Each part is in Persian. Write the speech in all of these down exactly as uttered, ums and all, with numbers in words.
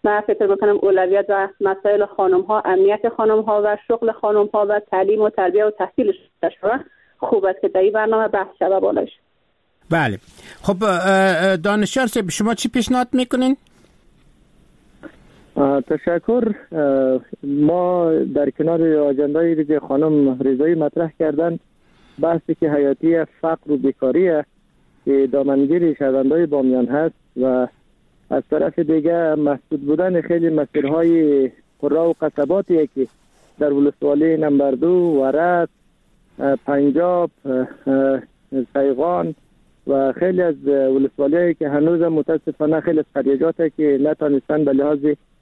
من فکر میکنم اولویت و مسائل خانم ها، امنیت خانم ها و شغل خانم ها و تعلیم و تربیه و تحصیلش شده خوب است که در این برنامه بحث شده بالاش. بله. خب دانشیار صاحب شما چی پیشنهاد میکنین؟ تشکر. ما در کنار آجنده‌ای که خانم رضایی مطرح کردن، بحثی که حیاتی فقر و بیکاری که دامنگیر شهروندان بامیان هست و از طرف دیگه محدود بودن خیلی مسیرهای قرا و قصباتی که در ولسوالی نمبر دو، ورد، پنجاب، سیغان و خیلی از ولسوالی‌هایی که هنوز متاسفانه خیلی از قریجات که نتانستن به لحاظ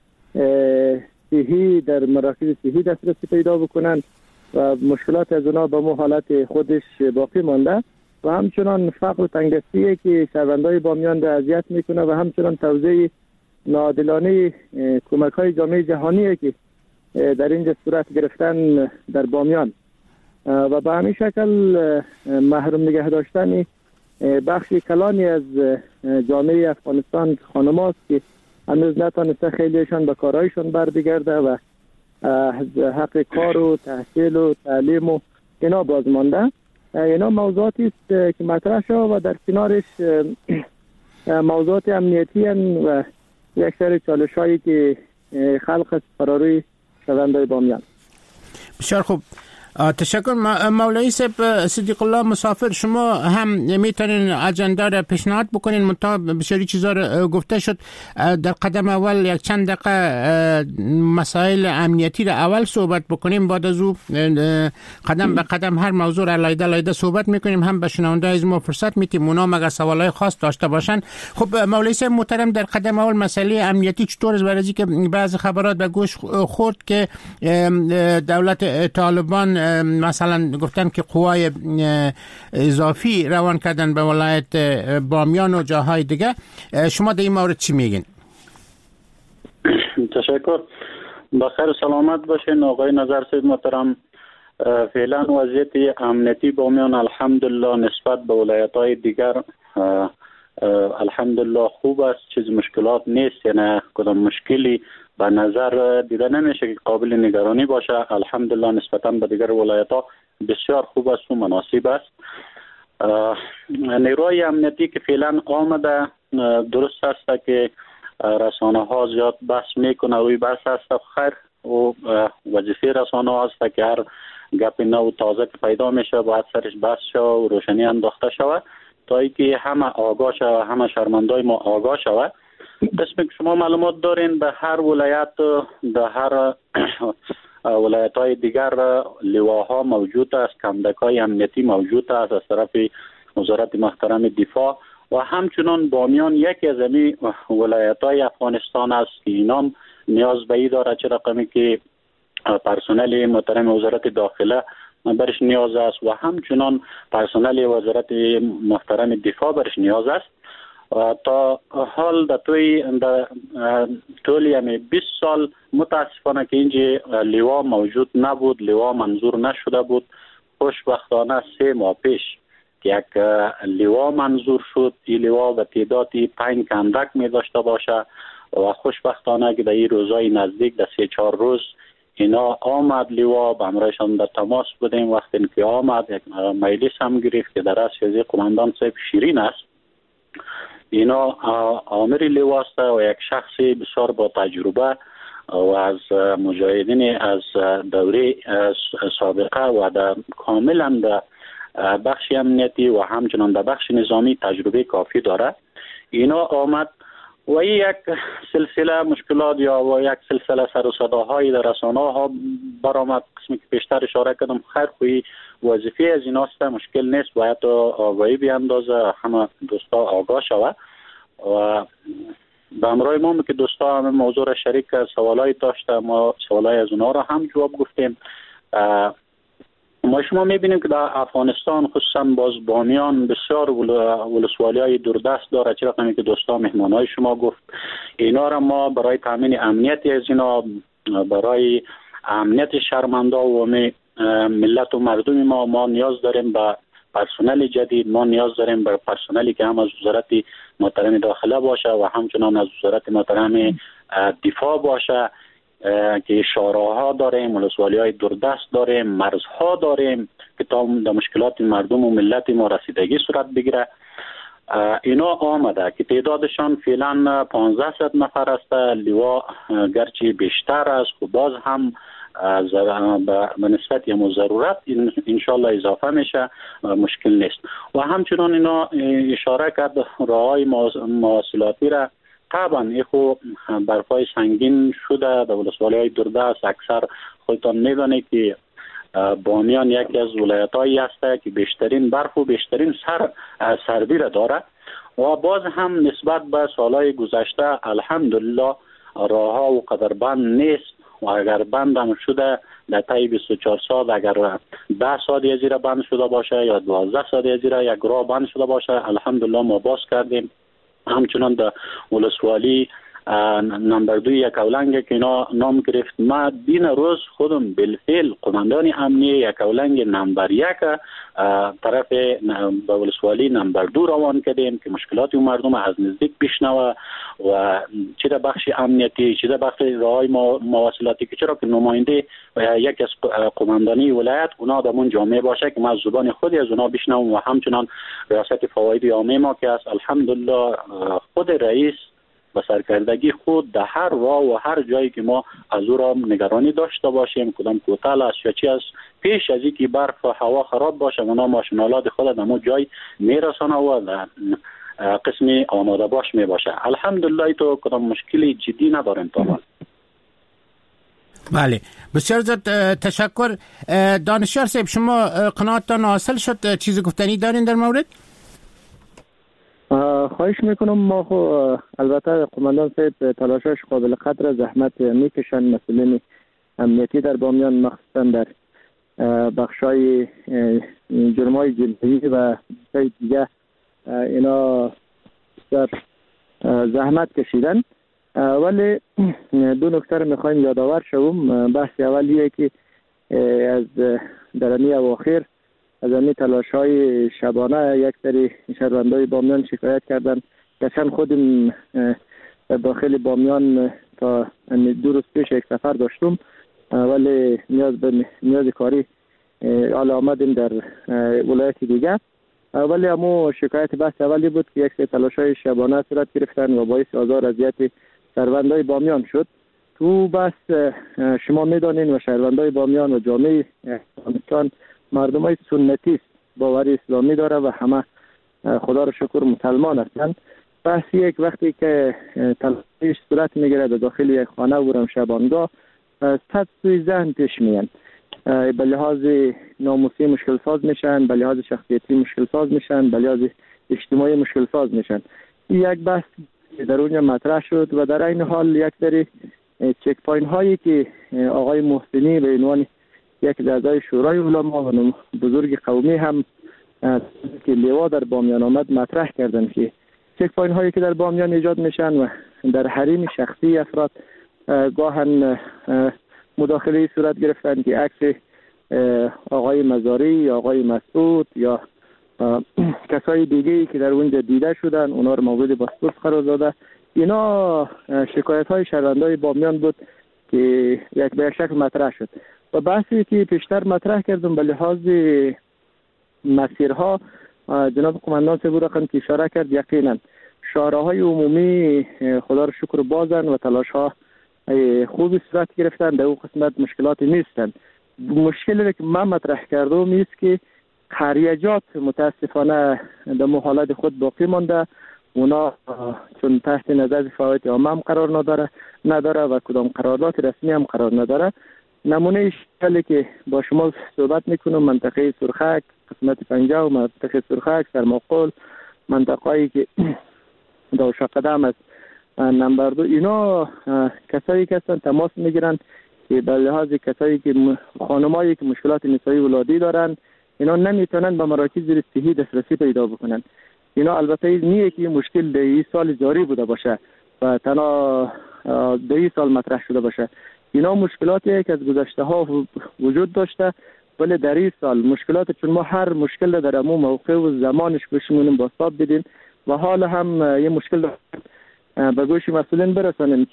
صحی در مراکز صحی دسترسی پیدا بکنن و مشکلات از اونا به مو حالت خودش باقی مانده و همچنان فقر و تنگدستی که شهروندان بامیان را اذیت میکنه و همچنان توزیع ناعادلانه کمک‌های جامعه جهانی که در اینجا صورت گرفتن در بامیان و به همین شکل محروم نگه داشتن بخش کلانی از جامعه افغانستان خانم‌هاست که هنوز نتانسته خیلیشان به کارهایشان بر بگرده و حق کار و تحصیل و تعلیم و اینا باز مانده. اینا موضوعاتی است که مطرح شد و در کنارش موضوعات امنیتی و یک سری چالش‌هایی که خلق فراروی شهروندان بامیان. بسیار خوب، تشکر. مولوی صاحب صدیق الله مسافر، شما هم میتونین اجندا را پیشنهاد بکنین، منتها بسیاری چیزا را گفته شد. در قدم اول یک چند دقیقه مسائل امنیتی را اول صحبت بکنیم، بعد از او قدم به قدم هر موضوع را علیحده علیحده صحبت میکنیم، هم به شنونده از ما فرصت میتیم اونا مگر سوالای خاص داشته باشن. خب مولوی صاحب محترم، در قدم اول مسئله امنیتی چطور است؟ برای اینکه بعضی خبرات به گوش خورد که دولت طالبان مثلا گفتن که قوای اضافی روان کردن به ولایت بامیان و جاهای دیگه. شما در این مورد چی میگین؟ تشکر. بخیر سلامت باشین آقای نظرسید محترم. فعلا وضعیت امنیتی بامیان الحمدلله نسبت به ولایت‌های دیگر الحمدلله خوب است، چیز مشکلات نیست، یعنی کدام مشکلی به نظر دیده نمیشه که قابل نگرانی باشه. الحمدلله نسبتا به دیگر ولایت‌ها بسیار خوب است و مناسب است. نیروی امنیتی که فعلا آمده درست است که رسانه ها زیاد بحث میکنه، روی بحث است خیر و وظیفه رسانه ها است که هر گپ نو تازه که پیدا میشه باید سرش بحث شود و روشنی انداخته شود تا اینکه همه آگاه شود، همه شهروندای ما آگاه شود. قسمی که شما معلومات دارین به هر ولایت، در هر ولایت های دیگر لواها موجود است، کندک های امنیتی موجود است از طرف وزارت محترم دفاع و همچنان بامیان یکی از امی ولایت های افغانستان است که اینا نیاز به ای داره چه رقمی که پرسنل محترم وزارت داخله برش نیاز است و همچنان پرسنل وزارت محترم دفاع برش نیاز است. تا حال در توی در طول یعنی بیست سال متاسفانه که اینجا لوا موجود نبود، لوا منظور نشده بود. خوشبختانه سه ماه پیش یک لوا منظور شد. این لوا به تعدادی پنج کندک می داشته باشه و خوشبختانه که در این روزهای نزدیک در سه چهار روز اینا آمد لوا، به همراهشان در تماس بودیم. وقتی که آمد یک مجلس هم گرفت که در رأس از قماندان صاحب شیرین است. اینا آمر لواست و یک شخص بسیار با تجربه و از مجاهدین از دوره سابقه و در کاملا در بخش امنیتی و همچنان در بخش نظامی تجربه کافی داره. اینا آمد و یک سلسله مشکلات یا و یک سلسله سر و صداهای در رسانه ها برآمد. قسمی که پیشتر اشاره کردم خیر خوی وظیفه از این است، مشکل نیست، باید آگاهی بیاندازه، همه دوستا آگاه شود و به همراه ما که دوستا همه موضوع را شریک سوالای داشته، ما سوالای از اونها را هم جواب گفتیم. ما شما میبینیم که در افغانستان خصوصا باز بامیان بسیار ولسوالی های دوردست داره، چه رقمی که دوستا مهمان های شما گفت. اینا را ما برای تامین امنیت از اینا، برای امنیت شهروندان و ملت و مردم ما ما نیاز داریم به پرسنل جدید، ما نیاز داریم به پرسنلی که هم از وزارت محترم داخله باشه و همچنان از وزارت محترم دفاع باشه که شاراها داریم، ولسوالی های دوردست داریم، مرزها داریم که تا در مشکلات مردم و ملت ما رسیدگی صورت بگیره. اینا آمده که تعدادشان فعلا پانزده نفر است. لوا گرچه بیشتر است و باز هم به نسبت یا ضرورت انشالله اضافه میشه، مشکل نیست. و همچنان اینا اشاره کرد راههای مواصلاتی را طبعا ایخو برفای سنگین شده در ولسوالی های دوردست. اکثر خودتان میدانید که بامیان یکی از ولایت هایی است که بیشترین برف و بیشترین سر سردی را داره و باز هم نسبت به سالهای گذشته الحمدلله راه ها و قدر بند نیست و اگر بند هم شده در طی بیست و چهار ساعت اگر ده ساعت از زیر بند شده باشه یا دوازده ساعت از زیر یک راه بند شده باشه الحمدلله ما باز کردیم. همچنان در ولسوالی نمبر دو یک اولنگ که اینا نام گرفت، ما دین روز خودم بالفعل قماندان امنیه یک اولنگ نمبر یک طرف به ولسوالی نمبر دو روان کردیم که مشکلات مردم از نزدیک بشنوه و چه در بخش امنیتی چه در بخش راههای مواصلاتی که چرا که نماینده یک از قماندانی ولایت اونا در اون جامعه باشه که ما از زبان خودی از اونا بشنوم و همچنان ریاست فواید عامه ما که است الحمدلله خود رئیس و سرکردگی خود در هر راه و هر جایی که ما از او را نگرانی داشته باشیم کدام کوتل است یا چی است پیش از اینکه برف و هوا خراب باشه اونا ماشینالات خود در اون جای میرسانه و قسمی آماده باش می باشه. الحمدلله تو کدام مشکلی جدی نداریم طبعا. بله بسیار زیاد تشکر. دانشیار صاحب شما قناعتتان حاصل شد؟ چیزی گفتنی دارین در مورد؟ خواهش میکنم. ما خو البته قماندان صاحب تلاشش قابل قدر زحمت میکشن. مسئولین امنیتی در بامیان مخصوصا در بخشای جرمای جنایی و دیگه اینا در زحمت کشیدن، ولی دو نکته رو میخوایم یادآور شوم. بحث اولیه که از درمی اواخر از این تلاش های شبانه یک سری شهروندای بامیان شکایت کردن که چند خودم در داخل بامیان تا دو روز پیش یک سفر داشتم ولی نیاز به نیاز کاری حالا آمدیم در ولایت دیگه، ولی امو شکایت بحث اولی بود که یک سری تلاش های شبانه صورت گرفتن و باعث آزار اذیت شهروندای بامیان شد. تو بس شما میدانین و شهروندای بامیان و جامعه افغانستان مردم های سنتی است، باور اسلامی داره و همه خدا رو شکر مسلمان هستند. بس یک وقتی که تلاش صورت میگیره در داخل یک خانه و شبانگاه صد سوی ذهن پیش میان، به لحاظ ناموسی مشکل ساز میشن، به لحاظ شخصیتی مشکل ساز میشن، به لحاظ اجتماعی مشکل ساز میشن. یک بحث در اونجا مطرح شد و در این حال یک سری چک پوینت هایی که آقای محسنی به عنوان یک اعضای شورای علما و بزرگ قومی هم که لیوا در بامیان آمد مطرح کردن که چک پوینت هایی که در بامیان ایجاد میشن و در حریم شخصی افراد گاهن مداخله صورت گرفتن که عکس آقای مزاری، آقای مسعود یا کسای دیگه‌ای که در اونجا دیده شدن اونا رو مورد بازپرس قرار داده. اینا شکایت های شهروندای بامیان بود که یک به یک شکل مطرح شد و بحثی که پیشتر مطرح کردم به لحاظ مسیرها جناب قماندان صاحب رقم که اشاره کرد یقینا شاراهای عمومی خدا رو شکر بازن و تلاش ها خوبی صورت گرفتن، در اون قسمت مشکلاتی نیستن. مشکلی که من مطرح کردم است که خریجات متاسفانه در حالت خود باقی مانده، اونا چون تحت نظر فعالیت عامه هم قرار نداره نداره و کدام قرارداد رسمی هم قرار نداره. نمونه شکلی که با شما صحبت میکنم منطقه سرخک، قسمت پنجه و منطقه سرخک، سرماقل، منطقه‌ای که دوشق قدم است نمبر دو، اینا کسایی که هستن تماس میگیرن که به لحاظ کسایی که خانمایی که مشکلات نسایی ولادی دارن اینا نمیتونن به مراکز صحی دسترسی پیدا بکنن. اینا البته نیه که مشکل در این سال جاری بوده باشه و تنها در این سال مطرح شده باشه. اینا مشکلاتی که از گذشته ها وجود داشته ولی در این سال مشکلات چون ما هر مشکل در امو موقع و زمانش بشمونیم باستاب بدیم و حال هم یه مشکل به گوش مسئولین برسانیم که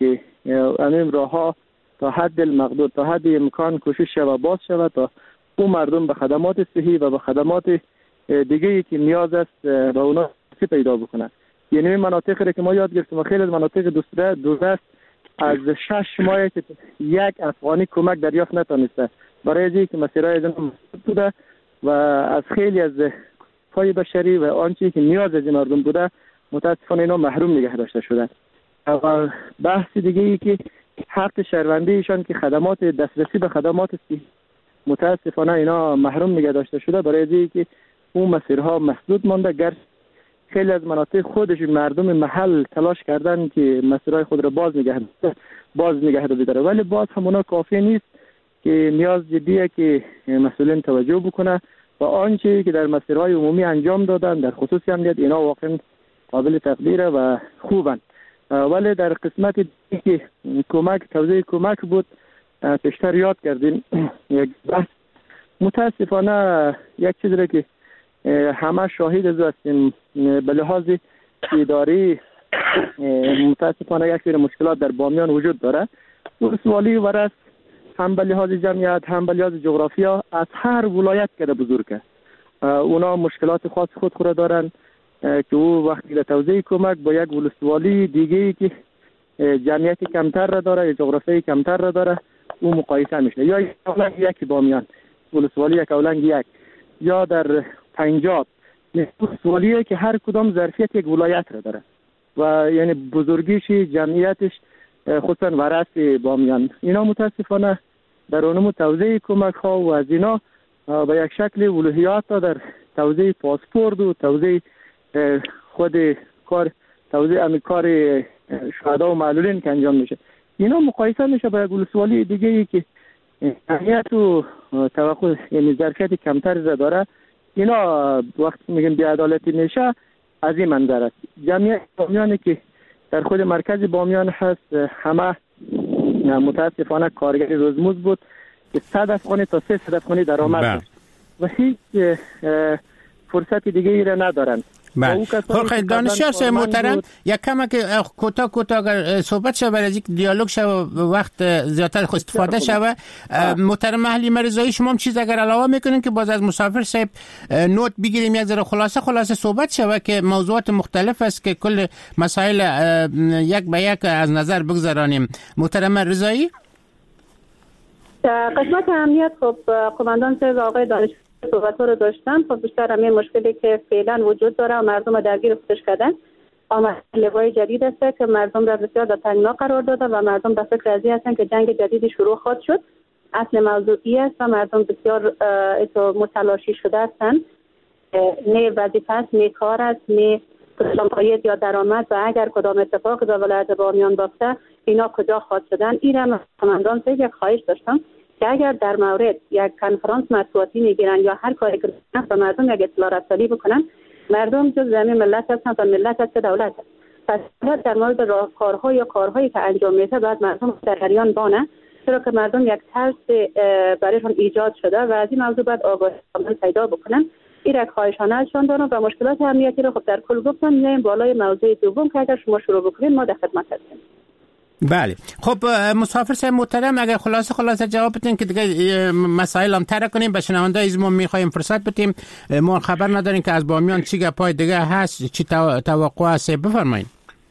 همین راه ها تا حد المقدور، تا حد امکان کوشش شود باز شود تا اون مردم به خدمات صحی و به خدمات دیگه ای که نیاز است به اونا پیدا بکنن. یعنی این مناطقی که ما یاد گرفتیم خیلی از مناطق دوسته دوست از شش ماه که یک افغانی کمک دریافت نتونسته، برای اینکه که مسیرهای از اون بوده و از خیلی از پای بشری و آنچه که نیاز از این مردم بوده متاسفانه اینا محروم نگه داشته شده. و بحث دیگه ای که حق شهروندی ایشان که خدمات دسترسی به خدمات صحی متاسفانه اینا محروم نگه داشته شده، برای اینکه اون مسیرها مسدود مانده. گر خیلی از مناطق خودش مردم محل تلاش کردن که مسیرهای خود را باز نگه باز نگه داره، ولی باز همونا کافی نیست که نیاز جدیه که مسئولین توجه بکنه و آنچه که در مسیرهای عمومی انجام دادن در خصوص امنیت اینا واقعا قابل تقدیره و خوبن. ولی در قسمت که کمک توزیع کمک بود پیشتر یاد کردیم یک بحث متاسفانه یک چیزی را که همه شاهد از هستیم به لحاظ اداری متاسفانه یک سری مشکلات در بامیان وجود داره. ولسوالی ورس هم به لحاظ جمعیت هم به لحاظ جغرافیا از هر ولایت کده بزرگه، اونا مشکلات خاص خود خود دارن که او وقتی در توزیع کمک با یک ولسوالی دیگه که جمعیت کمتر را داره یا جغرافیای کمتر را داره او مقایسه میشه، یا اولنگ یک بامیان ولسوالی یک اولنگ یک، یا در پنجاب ولسوالیه که هر کدام ظرفیت یک ولایت را داره و یعنی بزرگیش جمعیتش خصوصا ورث بامیان. اینا متاسفانه در اونم توزیع کمک ها و از اینا به یک شکل ولوحیات در توزیع پاسپورت و توزیع خود کار توزیع امی کار شهدا و معلولین که انجام میشه اینا مقایسه میشه با یک ولسوالی دیگه ای که جمعیت و توقع یعنی ظرفیت کمتر داره. اینا وقتی میگن بی‌عدالتی میشه از این منظر است. جمعیت بامیانی که در خود مرکز بامیان هست همه متاسفانه کارگر روزمز بود که صد افغانی تا سه صد افغانی درآمد داشت و هیچ فرصت دیگه ای را ندارن. بله. خب دانشیار صاحب محترم یک کم که کوتاه کوتاه اگر صحبت شود از یک دیالوگ شود وقت زیادتر خود استفاده شود، محترم حلیمه رضایی شما هم چیز اگر علاوه میکنین که باز از مسافر صاحب نوت بگیریم یک ذره خلاصه خلاصه صحبت شود که موضوعات مختلف است که کل مسائل یک به یک از نظر بگذارانیم. محترم رضایی قسمت امنیت خب قماندان صاحب آقای دانشیار صحبت رو داشتن. خب بیشتر همین مشکلی که فعلا وجود داره و مردم درگیر خودش کردن آمد لوای جدید است که مردم را بسیار در تنگنا قرار داده و مردم در فکر ازی هستن که جنگ جدیدی شروع خواهد شد. اصل موضوعی است و مردم بسیار متلاشی شده هستند، نه وظیفه است نه کار است نه پایید یا درآمد و اگر کدام اتفاق در ولایت بامیان بیفته اینا کجا خواهد شدن. این را قماندان صاحب یک خواهش داشتم که اگر در مورد یک کنفرانس مطبوعاتی میگیرن یا هر کاری که به مردم یک اطلاع رسانی بکنن، مردم جز زمین ملت هستن و ملت هست دولت هست. پس در مورد راهکارها یا کارهایی که انجام میشه بعد مردم در جریان بانه، چرا که مردم یک ترس برایشان ایجاد شده و از این موضوع بعد آگاهی کامل پیدا بکنن. این یک خواهشانه ازشان دارم و مشکلات امنیتی رو خب در کل گفتم. میایم بالای موضوع دوم که اگر شما شروع بکنید ما در خدمت هستیم. بله. خب مسافر صاحب محترم اگر خلاصه خلاصه جواب بدین که دیگه مسائل هم ترک کنیم، به شنونده از ما میخوایم فرصت بدیم، ما خبر نداریم که از بامیان چی گپای دیگه هست، چی توقع هست، بفرمایید.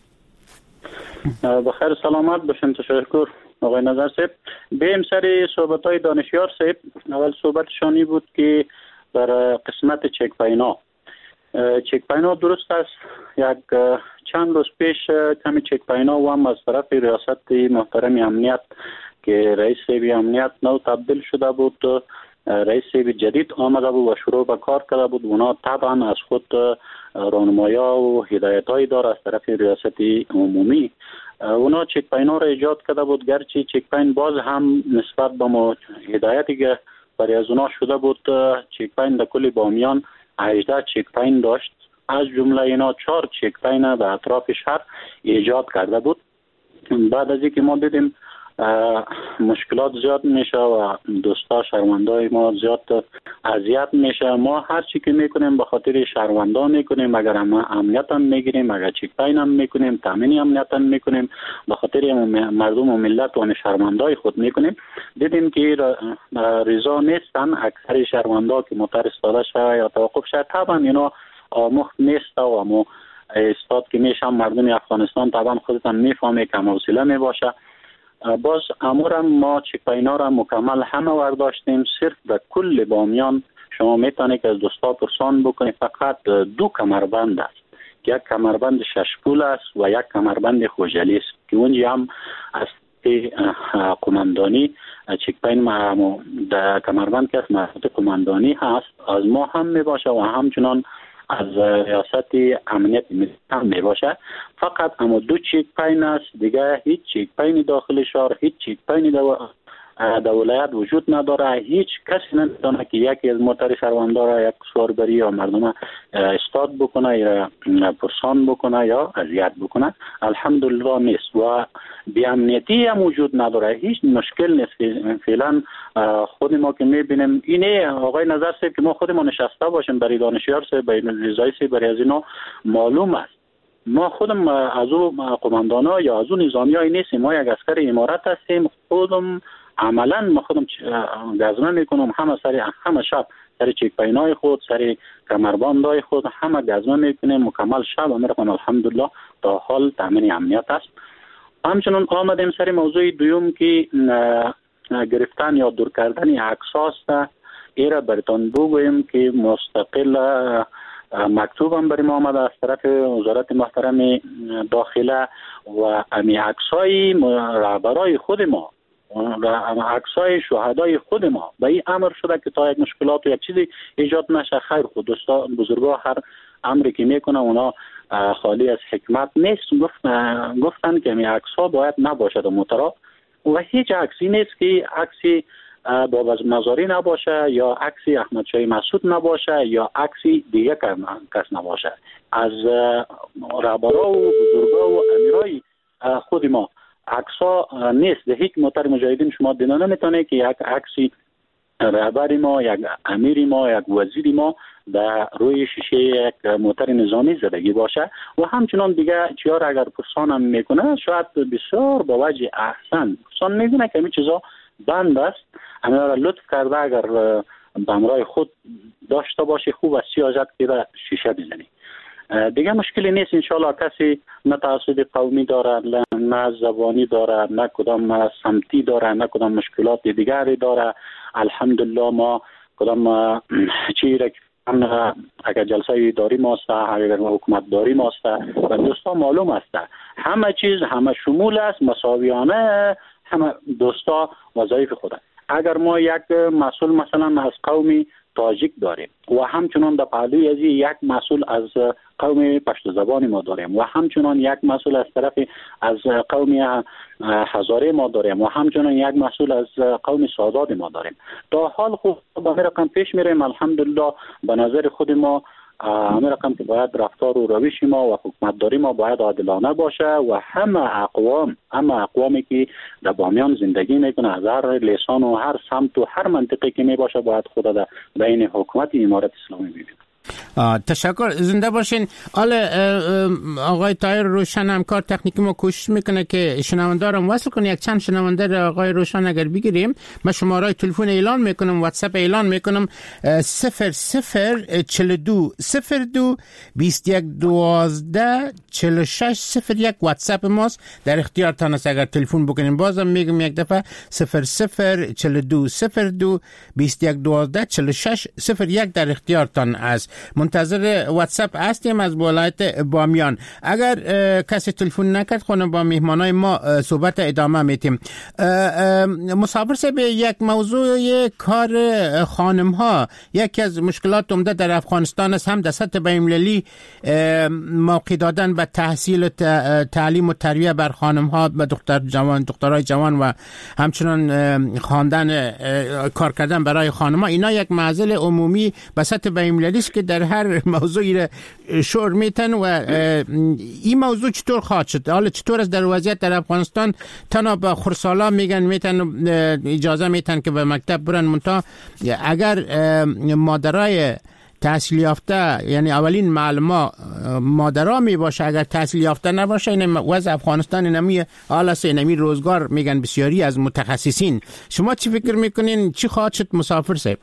بخیر سلامت باشین. تشکر آقای نظر صاحب. بیم سری صحبت های دانشیار صاحب. اول صحبت شانی بود که در قسمت چک پاینا چک پاینا درست است. یک چند روز پیش کمی چک پاینا و هم از طرف ریاست محترم امنیت که رئیس امنیت نو تبدیل شده بود، رئیس جدید آمده بود و شروع به کار کرده بود. اونا طبعا از خود راهنمایی‌ها و هدایت‌هایی داره از طرف ریاست عمومی. اونا چک پاینا را ایجاد کرده بود، گرچه چک پاین باز هم نسبت به ما هدایتی که برای از اونا شده بود چک پاین در کل بامیان هجده چک پاین داشت، از جمله اینا چهار چک پاین به اطراف شهر ایجاد کرده بود. بعد از اینکه ما دیدیم مشکلات زیاد میشه و دوستا شهروندای ما زیاد اذیت میشه. ما هر چی که میکنیم به خاطر شهروندا میکنیم، اگر هم امنیت هم میگیریم، اگر چیک پاین هم میکنیم، تامین امنیت هم میکنیم، به خاطر مردم و ملت و شهروندای خود میکنیم. دیدیم که رضا نیستن اکثر شهروندا که موتر استفاده شده یا توقف شده. طبعا اینا آموخت نیست و امو استاد که میشم مردم افغانستان طبعا خودتان میفهمه که حوصله میباشه. باز امورم ما چیکپاینا را مکمل همه ورداشتیم. صرف در کل بامیان شما میتونید که از دوستا پرسان بکنید فقط دو کمربند است، یک کمربند شش پول است و یک کمربند خوجلی است که اونجا هم از قماندانی چیکپاین در کمربند که از مربوط قماندانی هست از ما هم میباشه و همچنان از ریاست امنیت ملی هم می باشه. فقط اما دو چیک پاین است، دیگه هیچ چیک پاین داخل شهر، هیچ چیک پاین در ولایت وجود نداره. هیچ کسی نمیتونه که یکی از موتر شهروندان را یک سواربری یا مردم استاد بکنه یا پرسان بکنه یا اذیت بکنه. الحمدلله نیست و بی امنیتی هم وجود نداره. هیچ مشکل نیست. فعلا خود ما که میبینیم اینه آقای نظر صاحب که ما خودمون نشسته باشیم برای دانشیار صاحب برای رضایی صاحب برای از اینا معلوم است. ما خودم از او قماندانا یا از او نظامی های نیستیم. ما یک عسکر امارت هستیم. خودم عملا ما خودم گزمه میکنم همه سر همه شب سر چیک پاینای خود سر کمربندای خود همه گزمه میکنیم مکمل شب میرم. الحمدلله تا حال تامین امنیت است. همچنان آمدیم سر موضوع دوم که گرفتن یا دور کردن عکس است. ایره برتان بگویم که مستقل مکتوب هم برای ما آمده از طرف وزارت محترم داخله و امی عکسای رهبرای خود ما عکسای شهدای خود ما به این امر شده که تا یک مشکلات و یک چیزی ایجاد نشه. خیر خود دوستا بزرگا هر امری که میکنه اونا خالی از حکمت نیست. گفتن گفتن که این عکس ها باید نباشد موترا و هیچ عکسی نیست که عکسی بابا مزاری نباشه یا عکسی احمد شاه مسعود نباشه یا عکسی دیگه کس نباشه. از رهبرا و بزرگا و امیرای خود ما عکسا نیست. ده هیچ موتر مجاهدین شما دیدن نمیتونه که یک عکسی رهبر ما، یک امیر ما، یک وزیر ما در روی شیشه یک موتر نظامی زدگی باشه. و همچنان دیگه چیار اگر پرسان هم میکنه شاید بسیار با وجه احسن پرسان میکنه که همین چیزا بند است. همین را لطف کرده اگر به امرای خود داشته باشه خوب است سیاست که به شیشه بزنی. دیگه مشکلی نیست. انشالله کسی نه تعصب قومی داره نه زبانی داره نه کدام سمتی داره نه کدام مشکلات دیگری داره. الحمدلله ما کدام چیره اگر جلسه اداری ماست اگر حکومت داری ماست و دوستا معلوم است همه چیز همه شمول است مساویانه. همه دوستا وظایف خود. اگر ما یک مسئول مثلا از قومی تاجیک داریم و همچنان در پهلوی از یک مسئول از قوم پشت زبان ما داریم و همچنان یک مسئول از طرف از قوم هزاره ما داریم و همچنان یک مسئول از قوم سادات ما داریم. تا حال خوب به رقم پیش میریم. الحمدلله به نظر خود ما همه رقم که باید رفتار و روش ما و حکومتداری ما باید عادلانه باشه و همه اقوام همه اقوامی که در بامیان زندگی میکنه از هر لسان و هر سمت و هر منطقه که می باشه باید خود در بین حکومت امارت اسلامی ببینه. تشکر. زنده باشین. حالا آقای طاهر روشن همکار تکنیکی ما کوشش میکنه که شنونده رو وصل کنه. یک چند شنونده آقای روشن اگر بگیریم من شماره تلفن اعلان میکنم، واتساپ اعلان میکنم صفر صفر چهل و دو صفر دو بیست و یک دوازده چهل و شش صفر یک واتساپ ماست. در اختیارتان است اگر تلفن بکنین. بازم میگم یک دفعه صفر صفر چهل و دو صفر دو بیست و یک دوازده چهل و شش صفر یک در اختیارتان است. منتظر واتساپ هستیم از ولایت بامیان. اگر کسی تلفن نکرد خونه با مهمانای ما صحبت ادامه میتیم. مسافر صاحب یک موضوع کار خانم ها یکی از مشکلات عمده در افغانستان است. هم در سطح بین‌المللی موقع دادن به تحصیل تعلیم و تربیت بر خانم ها به دختر جوان دخترای جوان و همچنان خواندن کار کردن برای خانم ها. اینا یک معضل عمومی به سطح بین‌المللی است که در هر موضوعی را شور میتن و این موضوع چطور خواهد شد؟ حالا چطور است در وضعیت در افغانستان؟ تنها به خرسالا میگن میتن اجازه میتن که به مکتب برن، منتها اگر مادرای تحصیل یافته، یعنی اولین معلومه مادرها می باشه، اگر تحصیل یافته نباشه، این وضع افغانستان نمی حالا سه نمی روزگار میگن بسیاری از متخصصین. شما چی فکر میکنین چی خواهد شد مسافر صاحب؟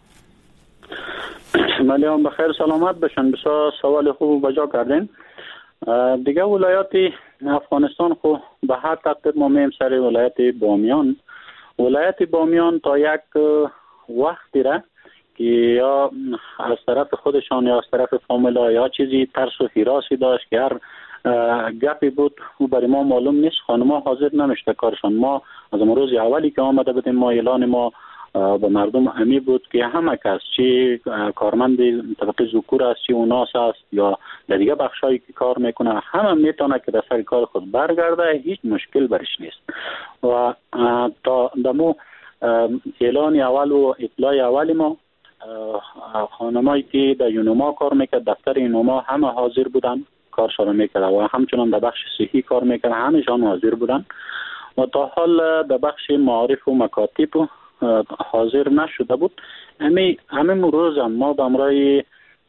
ملیان بخیر سلامت بشن. بسیار سوال خوب بجا کردین. دیگه ولایات افغانستان خو به هر تقدیر ما میم سر ولایت بامیان. ولایت بامیان تا یک وقتی را که یا از طرف خودشان یا از طرف فامیلا یا چیزی ترس و هراسی داشت که هر گپی بود او برای ما معلوم نیست. خانم‌ها حاضر نمیشته کارشان. ما از روز اولی که آمده بودیم ما اعلان ما به مردم امی بود که همه کس چی کارمند طبقه ذکور است، چی اوناس است یا در دیگه بخشایی که کار میکنه، همه میتونه که در سر کار خود برگرده، هیچ مشکل برش نیست. و تا دمو اعلان اول و اطلاع اولی ما خانمایی که در یونوما کار میکرد، دفتر یونوما همه حاضر بودن کارشان میکرد و همچنان در بخش صحی کار میکرد، همشان حاضر بودن. و تا حال در بخش معارف و مکاتب حاضر نشده بود. همین همین روز هم ما به همراه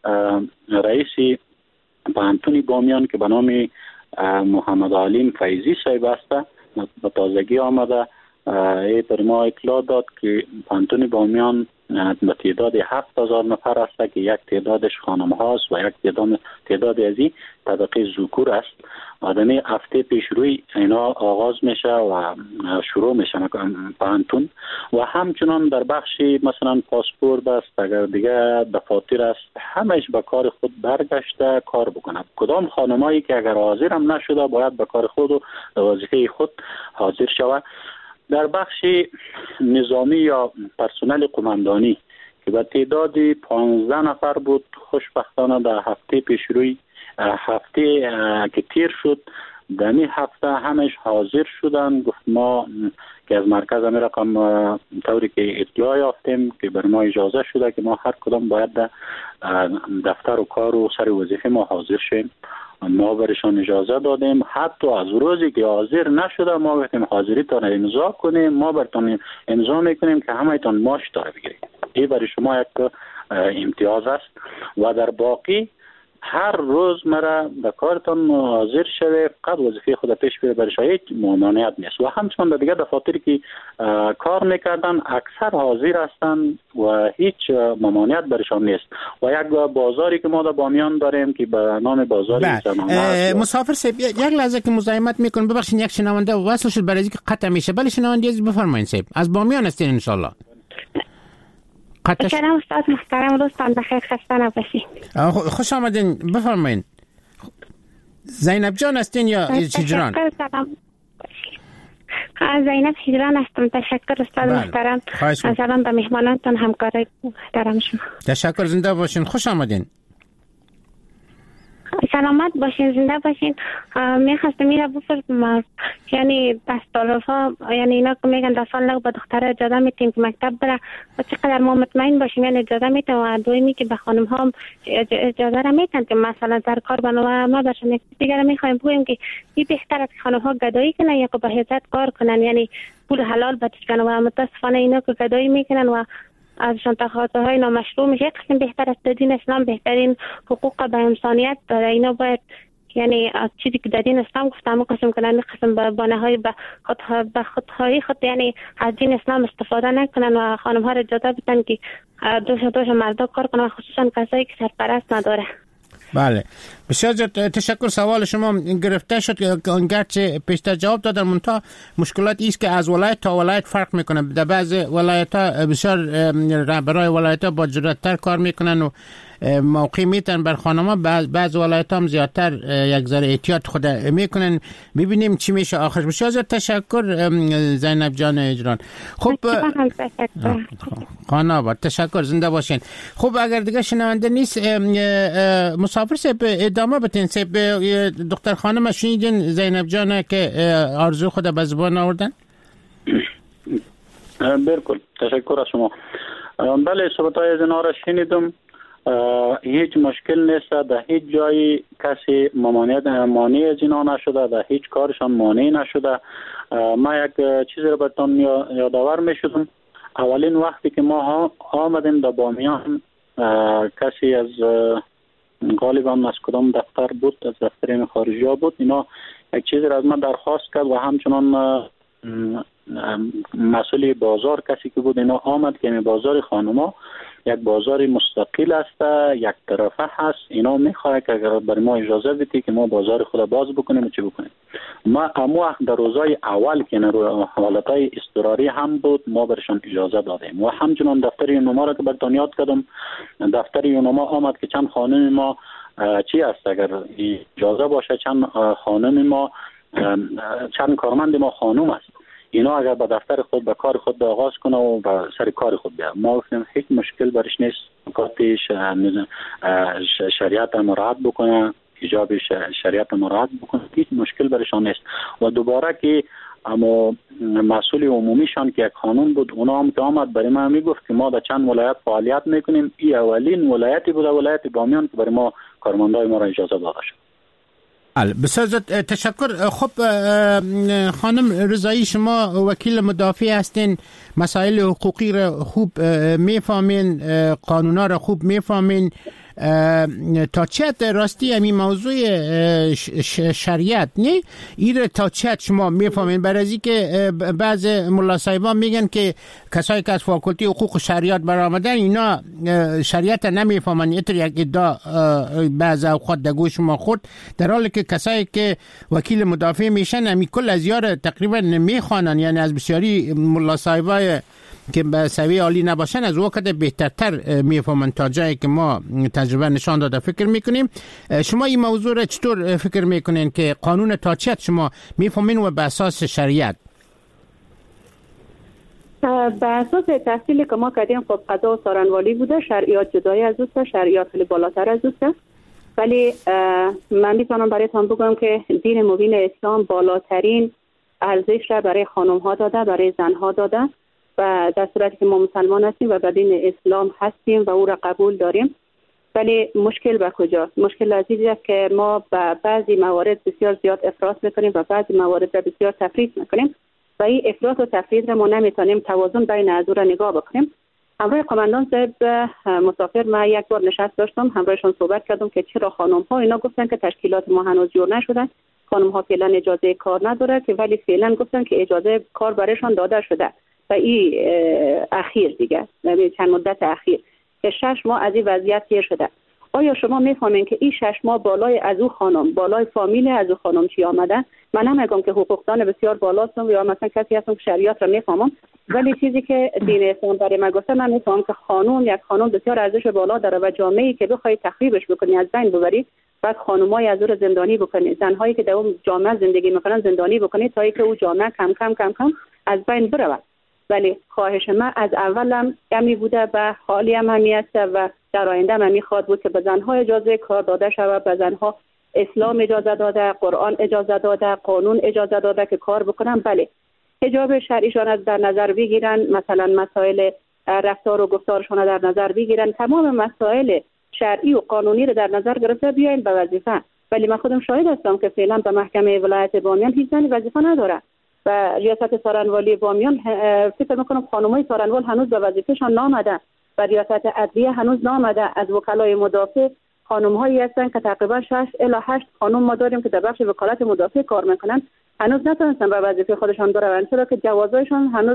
رئیس پانتونی بامیان که به نام محمد علیم فیضی صاحب است به تازگی آمده، ای بر ما اطلاع داد که پانتونی بامیان به تعداد هفت هزار نفر است که یک تعدادش خانم هاست و یک تعداد تعداد ازی طبقه ذکور است. آدمی هفته پیش روی اینا آغاز میشه و شروع میشه پانتون. و همچنان در بخشی مثلا پاسپورت است، اگر دیگه دفاتر است، همش به کار خود برگشته کار بکنه. کدام خانمایی که اگر حاضر هم نشده باید به کار خود و وظیفه خود حاضر شود. در بخش نظامی یا پرسنل قماندانی که به تعداد پانزده نفر بود، خوشبختانه در هفته پیش روی هفته که تیر شد دمی هفته همش حاضر شدن. گفت ما که از مرکز امی رقم طوری که اطلاع یافتیم که بر ما اجازه شده که ما هر کدام باید دفتر و کار و سر وظیفه ما حاضر شیم. ما برشان اجازه دادیم. حتی از روزی که حاضر نشده ما گفتیم حاضریتان امضا کنیم، ما برتون امضا میکنیم که همه تان ماش داره بگیرید. این برای شما یک امتیاز است و در باقی هر روز مرا به کارتان حاضر شده، فقط وظیفه خود پیش بره، برش هیچ ممانعت نیست. و همچنان در دیگه دفاتری که کار میکردن اکثر حاضر هستن و هیچ ممانعت برشان نیست. و یک بازاری که ما در بامیان داریم که به نام بازار زنانه. مسافر صاحب یک لحظه که مزاحمت میکنم، ببخشید یک شنونده وصل شد برای اینکه قطع میشه. بله شنونده عزیز بفرمایید صاحب، از بامیان هستین ان شاء الله. سلام استاد محترم، روزتان بخیر، خسته نباشید. خوش آمدین، بفرمایید. زینب جان هستین یا هجران؟ سلام. زینب هجران هستم. تشکر استاد محترم. سلام به مهمانانتون، همکارای محترم شما. تشکر، زنده باشین، خوش آمدین. سلامت باشین، زنده باشین. میخواستم میره بفرم یعنی دستالفا، یعنی اینا که میگن دست سال با دختره اجازه میتیم که مکتب بره و چقدر ما مطمئن باشیم یعنی اجازه میتیم و دویمی که به خانم ها اجازه را میتن که مثلا در کار بنو ما برشن. دیگر میخوایم بگویم که این بهتر است که خانم ها گدایی کنن یا که به حضرت کار کنن، یعنی پول حلال بچش کنن. و متاسفانه اینا که گدایی میکنن و ازشان تقاضاهای نامشروع میشه. قسم بهتر است در دین اسلام بهترین حقوق به انسانیت داره. اینا باید یعنی از چیزی که در دین اسلام گفتم قسم کنن، قسم به بانه‌های به خود به خودهای خود یعنی از دین اسلام استفاده نکنن و خانم ها را اجازه بدن که دوش دوش مردا کار کنن، خصوصا کسایی که سرپرست نداره. بله بسیار تشکر. سوال شما گرفته شد که گرچه پیشتر جواب دادن، منتها مشکلات ایست که از ولایت تا ولایت فرق میکنه. در بعض ولایت ها بسیار رهبرای ولایت ها با جرأت‌تر کار میکنن و موقع میتن بر خانما، بعض بعض ولایت هم زیادتر یک ذره احتیاط خود میکنن. ببینیم چی میشه آخرش. بسیار تشکر زینب جان اجران. خب خانه آباد، تشکر، زنده باشین. خب اگر دیگه شنونده نیست مسافر صاحب ادامه بتین. صاحب دختر خانم شنیدین زینب جان که آرزو خود به زبان آوردن؟ بالکل تشکر از شما. بله صحبت‌های از اینا را شنیدم. هیچ مشکل نیست، در هیچ جایی کسی ممانعت مانع از اینا نشده، در هیچ کارشان مانع نشده. ما یک چیزی رو براتون یادآور میشدم. اولین وقتی که ما آمدیم در بامیان، کسی از غالبا از کدام دفتر بود، از دفتر خارجی ها بود، اینا یک چیزی را از من درخواست کرد و همچنان مسئول بازار کسی که بود اینا آمد که این بازار خانما یک بازار مستقل است، یک طرفه هست، اینا میخواد که اگر برای ما اجازه بدی که ما بازار خود باز بکنیم و چی بکنیم. ما امو در روزای اول که رو حالتای اضطراری هم بود ما برشان اجازه دادیم و همچنان دفتر یونما را که براتون یاد کردم، دفتر یونما آمد که چند خانم ما چی است اگر اجازه باشه، چند خانم ما چند کارمند ما خانم است، اینا اگر به دفتر خود به کار خود آغاز کنه و به سر کار خود بیاد، ما گفتیم هیچ مشکل برش نیست، کارتی شریعت مراعات بکنه، حجاب شریعت مراعات بکنه، هیچ مشکل برشان نیست. و دوباره که اما مسئول عمومیشان که یک خانم بود، اونا هم که آمد برای ما میگفت که ما در چند ولایت فعالیت میکنیم، این اولین ولایتی بود، ولایت بامیان که برای ما کارمندای ما را اجازه داده شد. بسیار تشکر. خب خانم رضایی، شما وکیل مدافع هستین، مسائل حقوقی را خوب میفهمین، قانونا را خوب میفهمین. تا چت راستی همین موضوع شریعت نه این تا چت شما میفهمین؟ برای از که بعض ملا صاحبان میگن که کسایی که از فاکولتی حقوق و شریعت برآمدن اینا شریعت نمیفهمن، اینطور یک ادعا بعض اوقات در گوش ما خورد، در حالی که کسایی که وکیل مدافع میشن همین کل از یار تقریبا نمیخوانن، یعنی از بسیاری ملا صاحبای که به سویه عالی نباشن از وقت بهترتر میفهمن تا جایی که ما تجربه نشان داده فکر میکنیم. شما این موضوع را چطور فکر میکنین که قانون تا چت شما میفهمین و به اساس شریعت؟ به اساس تحصیلی که ما کردیم خب قضا و سارنوالی بوده، شرعیات جدایی از اوست، شرعیات خیلی بالاتر از اوست، ولی من میتونم برایتان بگم که دین مبین اسلام بالاترین ارزش را برای خانم ها داده، برای زن ها داده و در صورتی که ما مسلمان هستیم و به دین اسلام هستیم و او را قبول داریم. ولی مشکل به کجاست؟ مشکل از این است که ما به بعضی موارد بسیار زیاد افراط میکنیم و بعضی موارد را بسیار تفریط میکنیم و این افراط و تفریط را ما نمیتونیم توازن بین از او را نگاه بکنیم. همراه قماندان صاحب مسافر ما یک بار نشست داشتم، همراهشون صحبت کردم که چرا خانم ها، اینا گفتن که تشکیلات ما هنوز جور نشدن، خانم ها فعلا اجازه کار نداره، که ولی فعلا گفتن که اجازه کار برایشان داده شده و این اخیر دیگه چند مدت اخیر که شش ماه از این وضعیت گیر شده. آیا شما میفهمین که این شش ماه بالای از او خانم، بالای فامیل از او خانم چی آمده؟ من نمیگم که حقوقدان بسیار بالاستم یا مثلا کسی هستم که شریعت را میفهمم، ولی چیزی که دین اسلام برای من گفته، من میفهمم که خانم یک خانم بسیار ارزش بالا داره و جامعه‌ای که بخوای تخریبش بکنی، از بین ببری، بعد خانمای از او زندانی بکنی، زنهایی که در اون جامعه زندگی میکنن زندانی بکنی تا اینکه او جامعه کم کم کم کم از بین بره. ولی خواهش من از اولم همی بوده و حالی هم همی است و در آینده هم همی خواهد بود که به زنها اجازه کار داده شود، به زنها اسلام اجازه داده، قرآن اجازه داده، قانون اجازه داده که کار بکنن. بله، حجاب شرعیشان از در نظر بگیرن، مثلا مسائل رفتار و گفتارشان در نظر بگیرن، تمام مسائل شرعی و قانونی رو در نظر گرفته بیاین به وظیفه. ولی من خودم شاهد هستم که فعلا به محکمه ولایت بامیان هیچ زنی وظیفه نداره و ریاست سارنوالی بامیان فکر میکنم خانمای سارنوال هنوز به وظیفهشان نامده و ریاست عدلیه هنوز نامده. از وکلای مدافع خانم‌هایی هستن که تقریبا شش الی هشت خانم ما داریم که در بخش وکالت مدافع کار میکنن، هنوز نتونستن به وظیفه خودشان برن، چرا که جوازایشان هنوز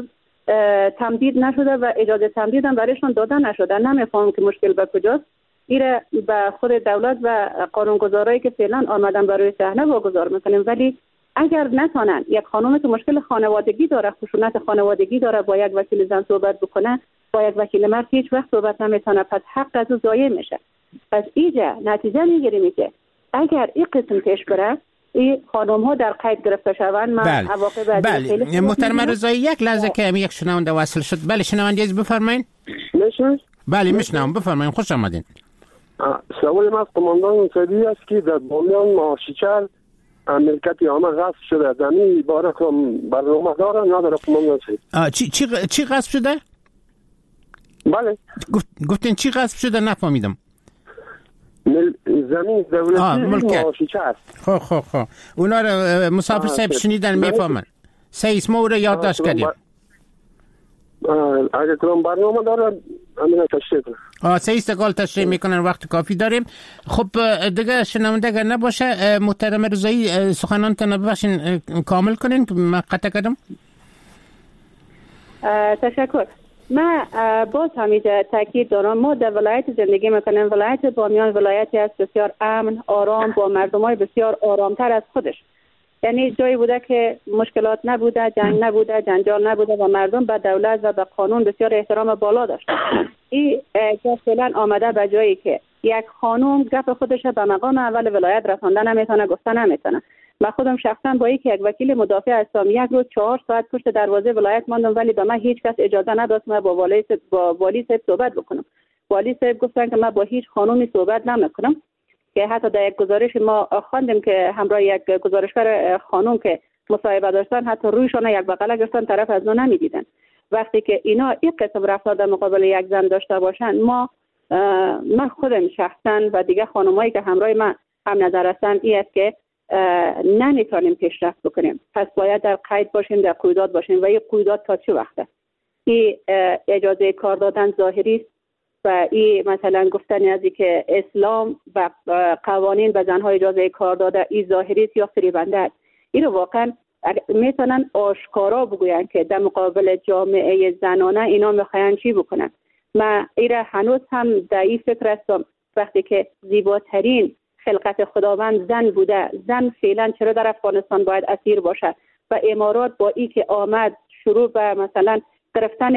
تمدید نشده و اجازه تمدید هم برایشان داده نشده. نمیفهمم که مشکل به کجاست. ایره به خود دولت و قانونگذارایی که فعلا آمدن برای صحنه واگذار میکنیم. ولی اگر نتونن، یک خانم که مشکل خانوادگی داره، خشونت خانوادگی داره، با یک وکیل زن صحبت بکنه، با یک وکیل مرد هیچ وقت صحبت نمیتونه، پس حق از او ضایع میشه. پس اینجا نتیجه میگیریم که اگر این قسم پیش بره، این خانم ها در قید گرفته شوند. من بله. عواقب از بله. خیلی محترم رضایی، یک لحظه که یک شنونده وصل شد. بله شنونده از بفرمایین. میشه؟ بله میشنم، بفرمایین، خوش آمدین. سوال ما از قماندان سیدی است که در بامیان ماشیچر ملکت عامه غصب شده، زمین باره کم برنامه داره نداره قماندان سید؟ چی چی چی غصب شده؟ بله گفت گفتین چی غصب شده؟ نفهمیدم. مل... زمین دولتی ماشیچه است. خب خب خب اونا رو مسافر صاحب شنیدن میفهمن. سیسمو رو یادداشت کردیم. اگه کنم برنامه دارن همین تشریح کنم. آه سه استقال تشریح میکنن، وقت کافی داریم. خب دیگه شنونده اگر نباشه محترم رضایی سخنانتون ببخشین کامل کنین، من قطع کردم. تشکر. من باز همینجا تاکید دارم، ما در ولایت زندگی میکنیم. ولایت بامیان ولایتی است بسیار امن، آرام، با مردمای بسیار آرامتر از خودش. یعنی جایی بوده که مشکلات نبوده، جنگ نبوده، جنجال نبوده و مردم به دولت و به قانون بسیار احترام بالا داشت. این که فعلا آمده به جایی که یک خانم گپ خودش به مقام اول ولایت رسانده نمیتونه، گفته نمیتونه. من خودم شخصا با یک یک وکیل مدافع اسلامی یک روز چهار ساعت پشت دروازه ولایت ماندم، ولی به من هیچ کس اجازه نداد من با والی با والی صاحب صحبت بکنم. والی صاحب گفتن که من با هیچ خانومی صحبت نمیکنم، که حتی در یک گزارش ما خواندیم که همراه یک گزارشگر خانم که مصاحبه داشتن حتی رویشون یک بغل گرفتن، طرف از اون نمیدیدن. وقتی که اینا این قسم رفتار در مقابل یک زن داشته باشن، ما من خودم شخصا و دیگه خانمایی که همراه من هم نظر هستن این است که نمیتونیم پیشرفت بکنیم. پس باید در قید باشیم، در قیودات باشیم. و این قیودات تا چه وقته؟ این اجازه کار دادن ظاهری است و این مثلا گفتن از که اسلام و قوانین به زنها اجازه کار داده این ظاهری است یا فریبنده است. این رو واقعا میتونن آشکارا بگوین که در مقابل جامعه زنانه اینا میخواین چی بکنن. من ایره هنوز هم در این فکر هستم وقتی که زیباترین خلقت خداوند زن بوده، زن فعلا چرا در افغانستان باید اسیر باشه؟ و امارات با ای که آمد شروع به مثلا گرفتن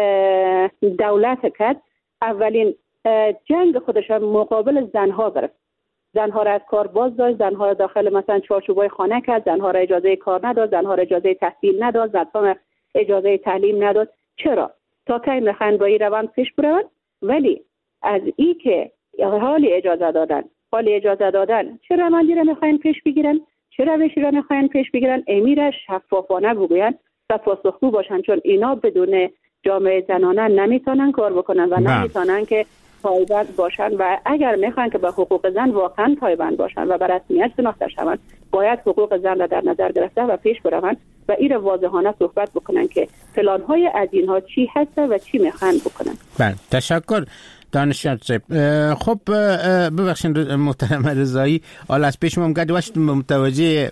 دولت کرد، اولین جنگ خودش مقابل زنها گرفت. زنها را از کار باز داشت، زنها را داخل مثلا چارچوبای خانه کرد، زنها را اجازه کار نداد، زنها را اجازه تحصیل نداد، زنها اجازه تعلیم نداد. چرا؟ تا کی میخوان با این روند پیش برون؟ ولی از ای که حالی اجازه دادن حالی اجازه دادن چه روندی را میخوان پیش بگیرن، چه روشی را میخوان پیش بگیرن، امیر شفافانه بگوین و پاسخگو باشن، چون اینا بدون جامعه زنانه نمیتونن کار بکنن و نمیتونن که پایبند باشن. و اگر میخوان که به حقوق زن واقعا پایبند باشن و به رسمیت شناخته شوند، باید حقوق زن را در نظر گرفته و پیش بروند و این را واضحانه صحبت بکنن که پلان‌های از اینها چی هست و چی میخوان بکنن. بله، تشکر دانشیار صاحب. خب ببخشید محترم رضایی، حالا از پیش ما گفت وقت متوجه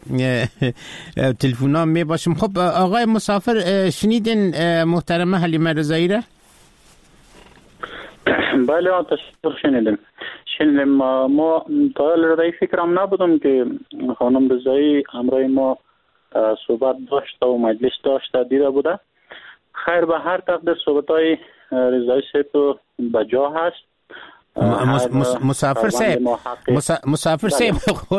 تلفن‌ها می باشیم. خب آقای مسافر شنیدین محترم حلیمه رضایی را؟ بله تشکر، شنیدیم شنیدیم ما, ما تا حالا فکرم نبودم که خانم رضایی همراه ما صحبت داشته و مجلس داشته دیده بوده. خیر، به هر تقدیر صحبت‌های رضایی صاحب بجا هست. مسافر صاحب مسافر صاحب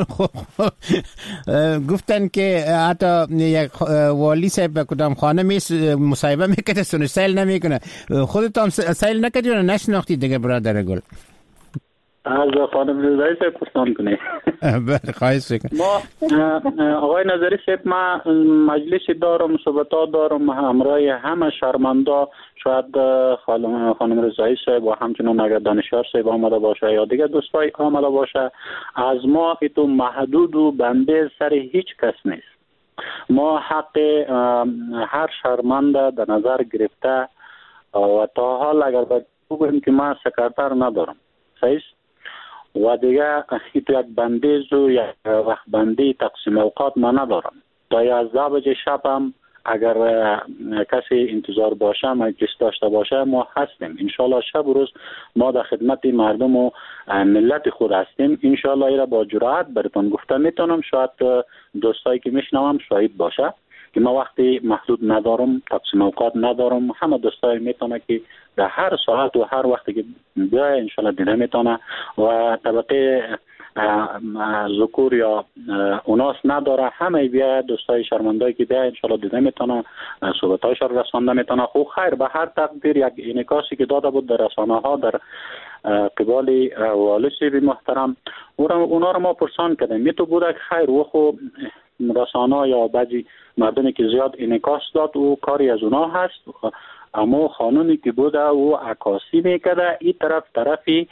گفتن که حتی یک والی صاحب به کدام خانه می مصاحبه میکنه سونش سیل نمیکنه. خودت هم سیل نکردی و نشناختی دیگه برادر گل؟ از خانم رضایی صاحب پرسان کنی. بله خواهش میکنم. ما آقای نظری صاحب ما مجلس دارم، صحبتات دارم همراه همه شرمنده، شاید خانم خانم رضایی صاحب و همچنان اگر دانشیار صاحب آمده باشه یا دیگه دوستای آمده باشه، از ما تو محدود و بنده سر هیچ کس نیست. ما حق هر شرمنده در نظر گرفته و تا حال اگر بگویم که ما سکرتر ندارم، صحیح، و دیگه تو یک بندیز و یک وقت بندی تقسیم اوقات ما ندارم. تا یازده بجه شب هم اگر کسی انتظار باشه، مجلس داشته باشه، ما هستیم. انشالله شب و روز ما در خدمت مردم و ملت خود هستیم. انشالله ایره با جرأت براتون گفته میتونم، شاید دوستایی که میشنوم شاهد باشه که ما وقتی محدود ندارم، تقسیم اوقات ندارم. همه دوستای میتونه که در هر ساعت و هر وقتی که بیای انشالله دیده میتونه و طبقه ذکور یا اوناس نداره، همه بیا دوستای شرمندایی که بیا انشالله دیده میتونه، صحبتایش رو رسانده میتونه. خوب خیر، به هر تقدیر یک انعکاسی که داده بود در رسانه ها در قبال والی صاحب محترم، اونا رو ما پرسان کردیم. می تو بود خیر و خو رسانه یا بعضی مردمی که زیاد انعکاس داد او کاری از اونا هست. اما خانونی که بوده او عکاسی میکرده، این طرف طرفی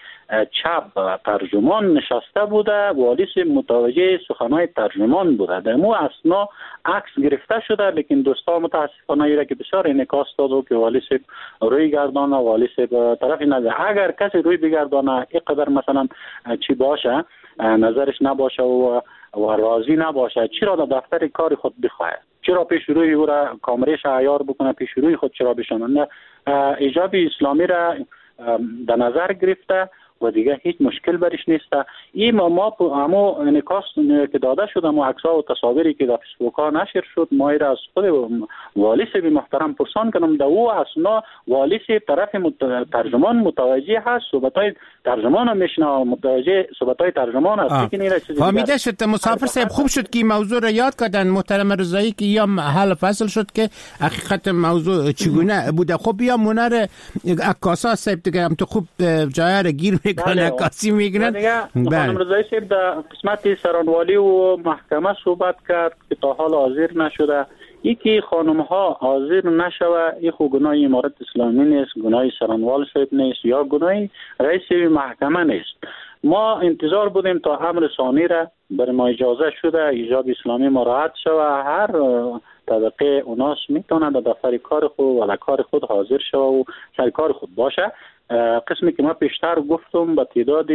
چپ ترجمان نشسته بوده، والیس متوجه سخنهای ترجمان بوده. در مو اسنا عکس گرفته شده، لیکن دوستا متاسفانه ایره که بسیار انعکاس داد که والیس روی گردانه، والیس طرفی نظر. اگر کسی روی بگردانه اینقدر مثلا چی باشه نظرش نباشه و و راضی نباشه، چرا در دفتر کار خود بخواهد؟ چرا پیش روی او را کامرش عیار بکنه؟ پیش روی خود چرا بشانه؟ ایجاب اسلامی را در نظر گرفته و دیگه هیچ مشکل برش نیست. این ما اما انعکاس که داده شد، اما عکس‌ها و تصاویری که در فیسبوک ها نشر شد، ما را از خود والیس بی محترم پرسان کنم در او اصلا والیس طرف مت... ترجمان متوجه هست، صحبت‌های ترجمان هم میشنه، متوجه صحبت‌های ترجمان هست. فهمیده شد. مسافر صاحب خوب شد که موضوع را یاد کردن محترم رضایی که یا حل فصل شد که حقیقت موضوع چگونه بوده. خب یا منر عکاسا صاحب دیگه هم تو خوب جای را گیر میکنه، عکاسی میگیرن. خانم رضایی صاحب در قسمت سرانوالی و محکمه صحبت کرد که تا حال حاضر نشده. یکی خانم ها حاضر نشوه، این خو گناه امارت اسلامی نیست، گناه سرانوال صاحب نیست یا گناه رئیس محکمه نیست. ما انتظار بودیم تا امر ثانی را برای ما اجازه شده، ایجاب اسلامی مراعات شوه، هر طبقه اوناس میتونه در دفتر کار خود و کار خود حاضر شوه و سر کار خود باشه. قسمی که ما پیشتر گفتم به تعداد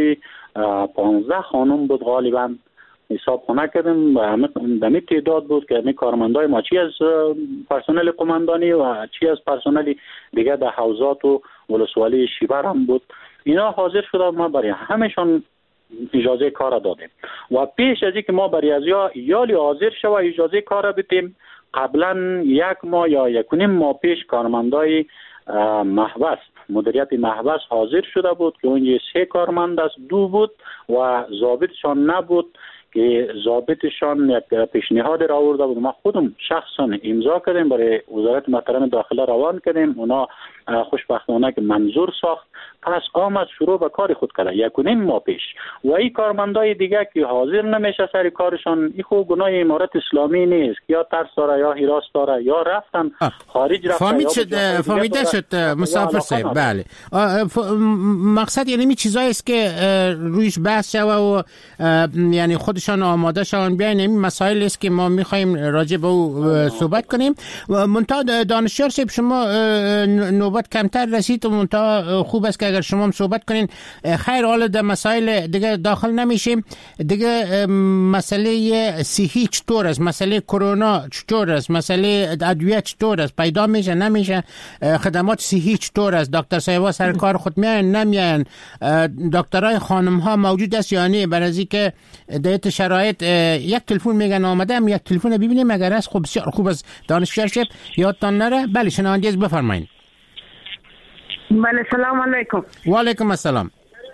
پانزده خانم بود، غالبا حساب خونه کردیم و دمی تعداد بود که می کارمندای ما چی از پرسنل قماندانی و چی از پرسنل دیگه در حوزات و ولسوالی شیبر هم بود. اینا حاضر شده، ما برای همشان اجازه کار دادیم و پیش از اینکه ما برای از یا ایالی حاضر شو و اجازه کار بدیم، قبلا یک ماه یا یک و نیم ماه پیش کارمندای محبس مدیریت محبس حاضر شده بود که اونجا سه کارمند است، دو بود و ضابطشان نبود که ضابطشان یک پیشنهاد را آورده بود. ما خودم شخصا امضا کردیم، برای وزارت محترم داخله روان کردیم، اونا خوشبختانه که منظور ساخت، پس آمد شروع به کار خود کرده یک و نیم ماه پیش. و این کارمندای دیگه که حاضر نمیشه سر کارشان، این خود گناه امارت اسلامی نیست که یا ترس داره یا هراس داره یا رفتن خارج رفتن. فهمید شد فهمیده شد مسافر صاحب. بله مقصد یعنی می چیزایی است که رویش بحث شوه و یعنی خودشان آماده شون بیاین. این مسائل است که ما میخوایم راجع به او صحبت کنیم. منتها دانشیار صاحب شما نوبت کمتر رسید و منتها خوب است که اگر شما هم صحبت کنین. خیر حالا در مسائل دیگه داخل نمیشیم. دیگه مسئله صحی چطور است؟ مسئله کرونا چطور است؟ مسئله ادویه چطور است؟ پیدا میشه نمیشه؟ خدمات صحی چطور است؟ دکتر صاحبا سر کار خود میان نمیان؟ دکترای خانم ها موجود است یا نه؟ برای اینکه در شرایط یک تلفن میگن آمده، هم یک تلفن ببینیم اگر است. خب بسیار خوب است دانشجو شب یادتان نره. بله شنونده بفرمایید. بله سلام علیکم. و علیکم السلام.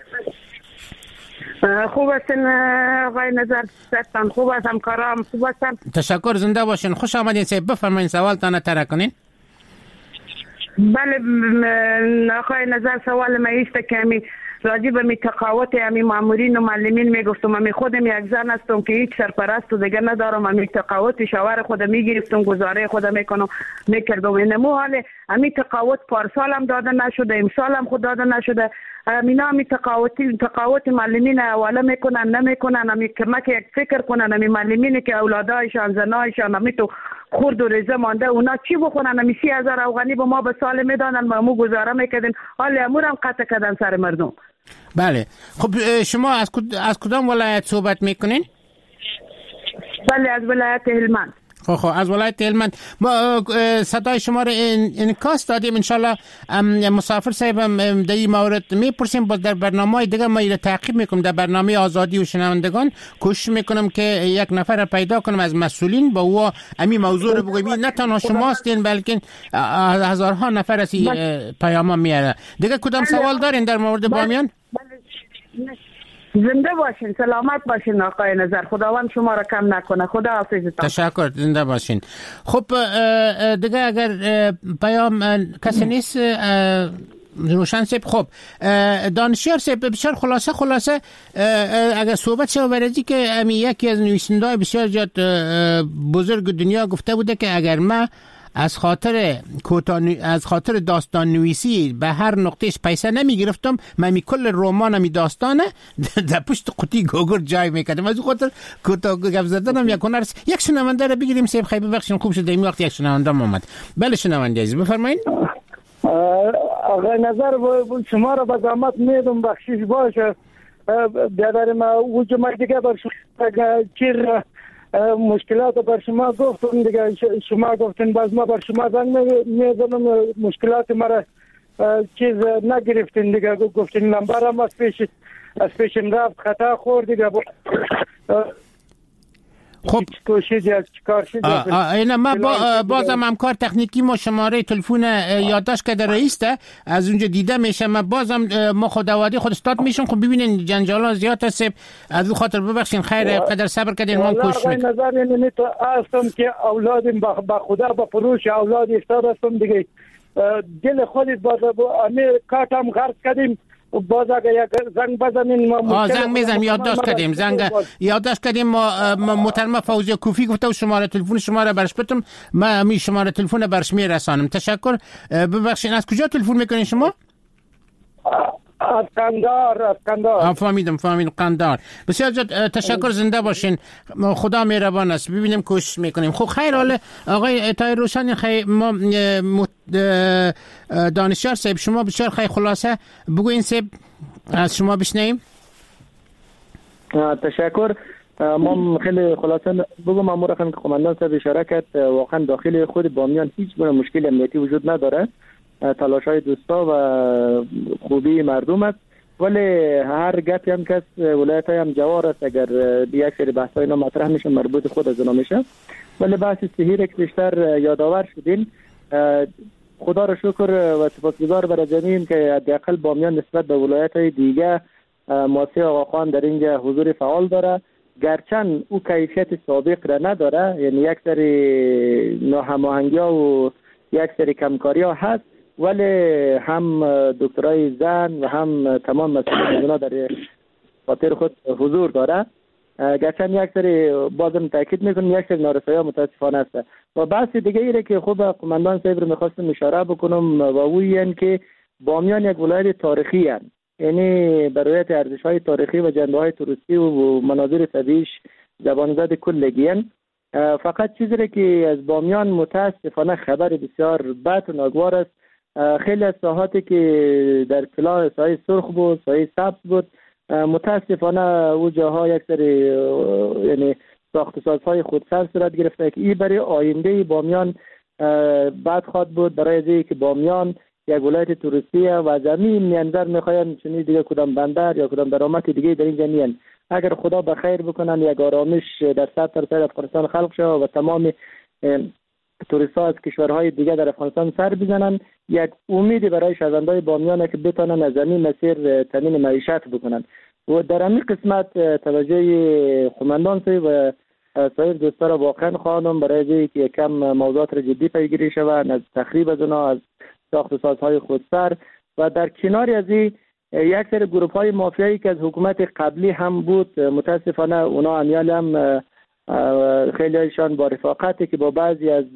خوب هستین آقای نظر ستان؟ خوب است همکارام خوب هستن؟ تشکر، زنده باشین. خوش آمدین صاحب، بفرمایید سوالتان طرح کنین. بله آقای نظر سوال ما است که می راجع به می تقاوت امی مامورین و معلمین میگفتم. امی خودم یک زن هستم که هیچ سرپرست و دیگه ندارم. امی تقاوت شوهر خودم میگرفتم، گزاره خودم میکنم میکردم. اینمو حال امی تقاوت پارسال هم داده نشده، امسال هم خود داده نشده. امینا امی تقاوتی تقاوت معلمین حواله میکنن نمیکنن. امی کمک یک فکر کنن امی معلمین که اولادایشان زنایشان امی تو خورد و ریزه مانده، اونا چی بخونن؟ امی سی هزار افغانی به ما به سال میدانن، ما مو گزاره میکردیم. حال امور هم قطع کردن سر مردم. بله خب شما از از کدام ولایت صحبت میکنین؟ بله از ولایت هلمند. خب خب از ولایت هلمند. ما صدای شما را انعکاس دادیم. انشالله مسافر صاحب در این مورد میپرسیم، باز در برنامه دیگه ما را تعقیب میکنم. در برنامه آزادی و شنوندگان کوشش میکنم که یک نفر را پیدا کنم از مسئولین با او امی موضوع رو بگویم. نه تنها شما هستین بلکه هزارها نفر از پیام میاره. دیگه کدام سوال دارین در مورد بامیان؟ زنده باشین، سلامت باشین آقای نظر. خداوند شما را کم نکنه. خدا حافظتان. تشکر، زنده باشین. خب دیگه اگر پیام کسی نیست روشن سیب. خب دانشیار سیب بسیار خلاصه خلاصه اگر صحبت شد برای که امی یکی از نویسنده‌های بسیار زیاد بزرگ دنیا گفته بوده که اگر ما از خاطر کوتاه از خاطر داستان نویسی به هر نقطهش پیسه نمی گرفتم، من می کل رمان می داستانه در پشت قوطی گوگل جای میکردم. از خاطر کوتاه گپ زدنم یک هنر. یک شنونده رو بگیریم سیب خیلی ببخشید خوب شد این وقت یک شنونده اومد. بله شنونده عزیز بفرمایید. آقای نظر شما را به زحمت میدم بخشش باشه. بیادر ما وجود ما دیگه بر چیر مشکلات بر شما گفتم دیگه، شما گفتن باز ما بر شما زنگ میزنم مشکلات مرا چیز نگرفتین دیگه، گفتین نمبرم از پیش از پیشم رفت خطا خورد دیگه. خب کوشش از چیکار شد اینا ما با بازم همکار تکنیکی ما شماره تلفن یادداشت کرده رئیس ده از اونجا دیده میشه. ما بازم ما خودوادی خود استاد میشم. خب ببینین جنجالا زیاد هست از اون خاطر ببخشین خیر قدر صبر کردین ما کوشش میکنیم. نظر یعنی تو هستم که اولادم با خدا با فروش اولاد استاد هستم دیگه، دل خودت با امیر کارتم غرض کردیم باز اگه یک زنگ بزنین ما زنگ میزنیم یادداشت کردیم زنگ یادداشت کردیم ما محترم فوزیه کوفی گفته و شماره تلفن شما را برش بدم، من می شماره تلفن برش میرسانم. تشکر. ببخشید از کجا تلفن میکنین شما؟ از قندار. از قندار فهمیدم فهمیدم قندار. بسیار زیاد تشکر، زنده باشین، خدا مهربان است. ببینیم کوشش میکنیم. خب خیر حال آقای طاهر روشن خیر ما دانشیار صاحب شما بسیار خیر خلاصه بگوین صاحب از شما بشنیم. تشکر. ما خیلی خلاصه بگم امور رقم که قماندان صاحب اشاره کرد، واقعا داخل خود بامیان هیچ گونه مشکل امنیتی وجود نداره، تلاش‌های دوستا و خوبی مردم است، ولی هر گپی هم که ولایت‌های هم جوار است اگر یک سری بحث‌های اینا مطرح میشه مربوط خود از اونا میشه، ولی بحث صحیح که بیشتر یادآور شدین. خدا را شکر و سپاسگزار برای جمعیم که حداقل بامیان نسبت به ولایت‌های دیگه مؤسسه آقاخوان در اینجا حضور فعال داره، گرچند او کیفیت سابق را نداره، یعنی یک سری ناهماهنگی‌ها و یک سری کمکاری‌ها هست، ولی هم دکترای زن و هم تمام مسئولین در خاطر خود حضور داره. گرچند یک سری بازم تاکید میکنم یک سری نارسایی‌ها متاسفانه است. و بحث دیگه ایره که خوب قماندان صاحب رو میخواستم اشاره بکنم و او این که بامیان یک ولایت تاریخی است، یعنی برایت ارزش‌های تاریخی و جنبه‌های توریستی و مناظر طبیعیش زبان‌زد کلگی است. فقط چیزی که از بامیان متاسفانه خبر بسیار بد و ناگوار است، خیلی از ساحاتی که در کلاه سایه سرخ بود، سایه سبز بود، متاسفانه او جاها یک سری یعنی ساخت و سازهای خودسر صورت گرفته که این برای آینده بامیان بد خواهد بود، برای از اینکه بامیان یک ولایت توریستی و از همین منظر میخواین چنین دیگه کدام بندر یا کدام درآمد دیگه در اینجا نیست. اگر خدا بخیر بکنن یک آرامش در سطح سر افغانستان خلق شود و تمام توریست‌ها از کشورهای دیگه در افغانستان سر بزنن، یک امیدی برای شهروندان بامیان که بتونن از این مسیر تامین معیشت بکنن. و در همین قسمت توجه قماندان و سایر دوستا را واقعا خواهیم برای اینکه یکم موضوعات را جدی پیگیری شود، از تخریب از اونا، از ساخت و سازهای خودسر و در کنار از این یک سری گروپ های مافیایی که از حکومت قبلی هم بود، متاسفانه اونا امیال هم خیلی هایشان با رفاقتی که با بعضی از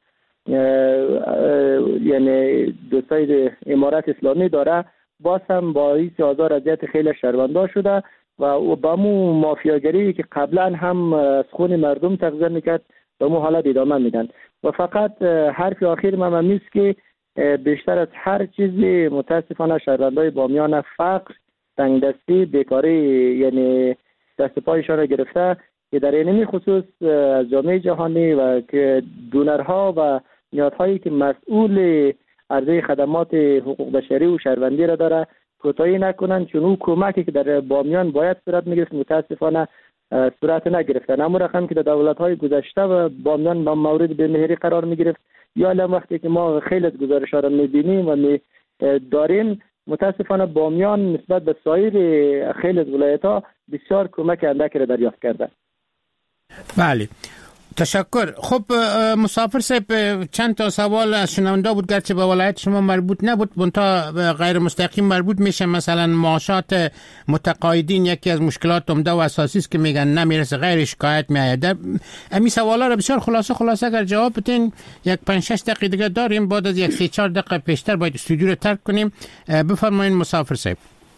یعنی دوستای امارت اسلامی داره، باز هم باعث آزار اذیت خیلی شهروندان شده و با مو مافیاگری که قبلا هم از خون مردم تغذیه میکرد به مو حالت ادامه میدن. و فقط حرف آخر من همیست که بیشتر از هر چیزی متاسفانه شهروندان بامیان فقر، تنگدستی، بیکاری یعنی دست پایشان را گرفته که در این خصوص از جامعه جهانی و که دونرها و نهادهایی که مسئول عرضه خدمات حقوق بشری و شهروندی را داره کوتاهی نکنن، چون او کمکی که در بامیان باید صورت میگرفت متاسفانه صورت نگرفتن. اما رقم که در دولت‌های گذشته و بامیان با مورد بمهری قرار میگرفت، یا الان وقتی که ما خیلی از گزارش‌ها را می‌بینیم و می داریم، متاسفانه بامیان نسبت به سایر خیلی از ولایت‌ها بسیار کمک اندکی را دریافت کرده. بله تشکر. خب مسافر صاحب چند تا سوال از شنونده بود گرچه به ولایت شما مربوط نبود منتها غیر مستقیم مربوط میشه. مثلا معاشات متقاعدین یکی از مشکلات عمده و اساسی است که میگن نمیرسه، غیر شکایت میآید. همین سوالا رو بسیار خلاصه خلاصه اگر جواب بدین یک پنج شش دقیقه دیگه داریم، بعد از یک سه چهار دقیقه پیشتر باید استودیو رو ترک کنیم. بفرمایید مسافر صاحب.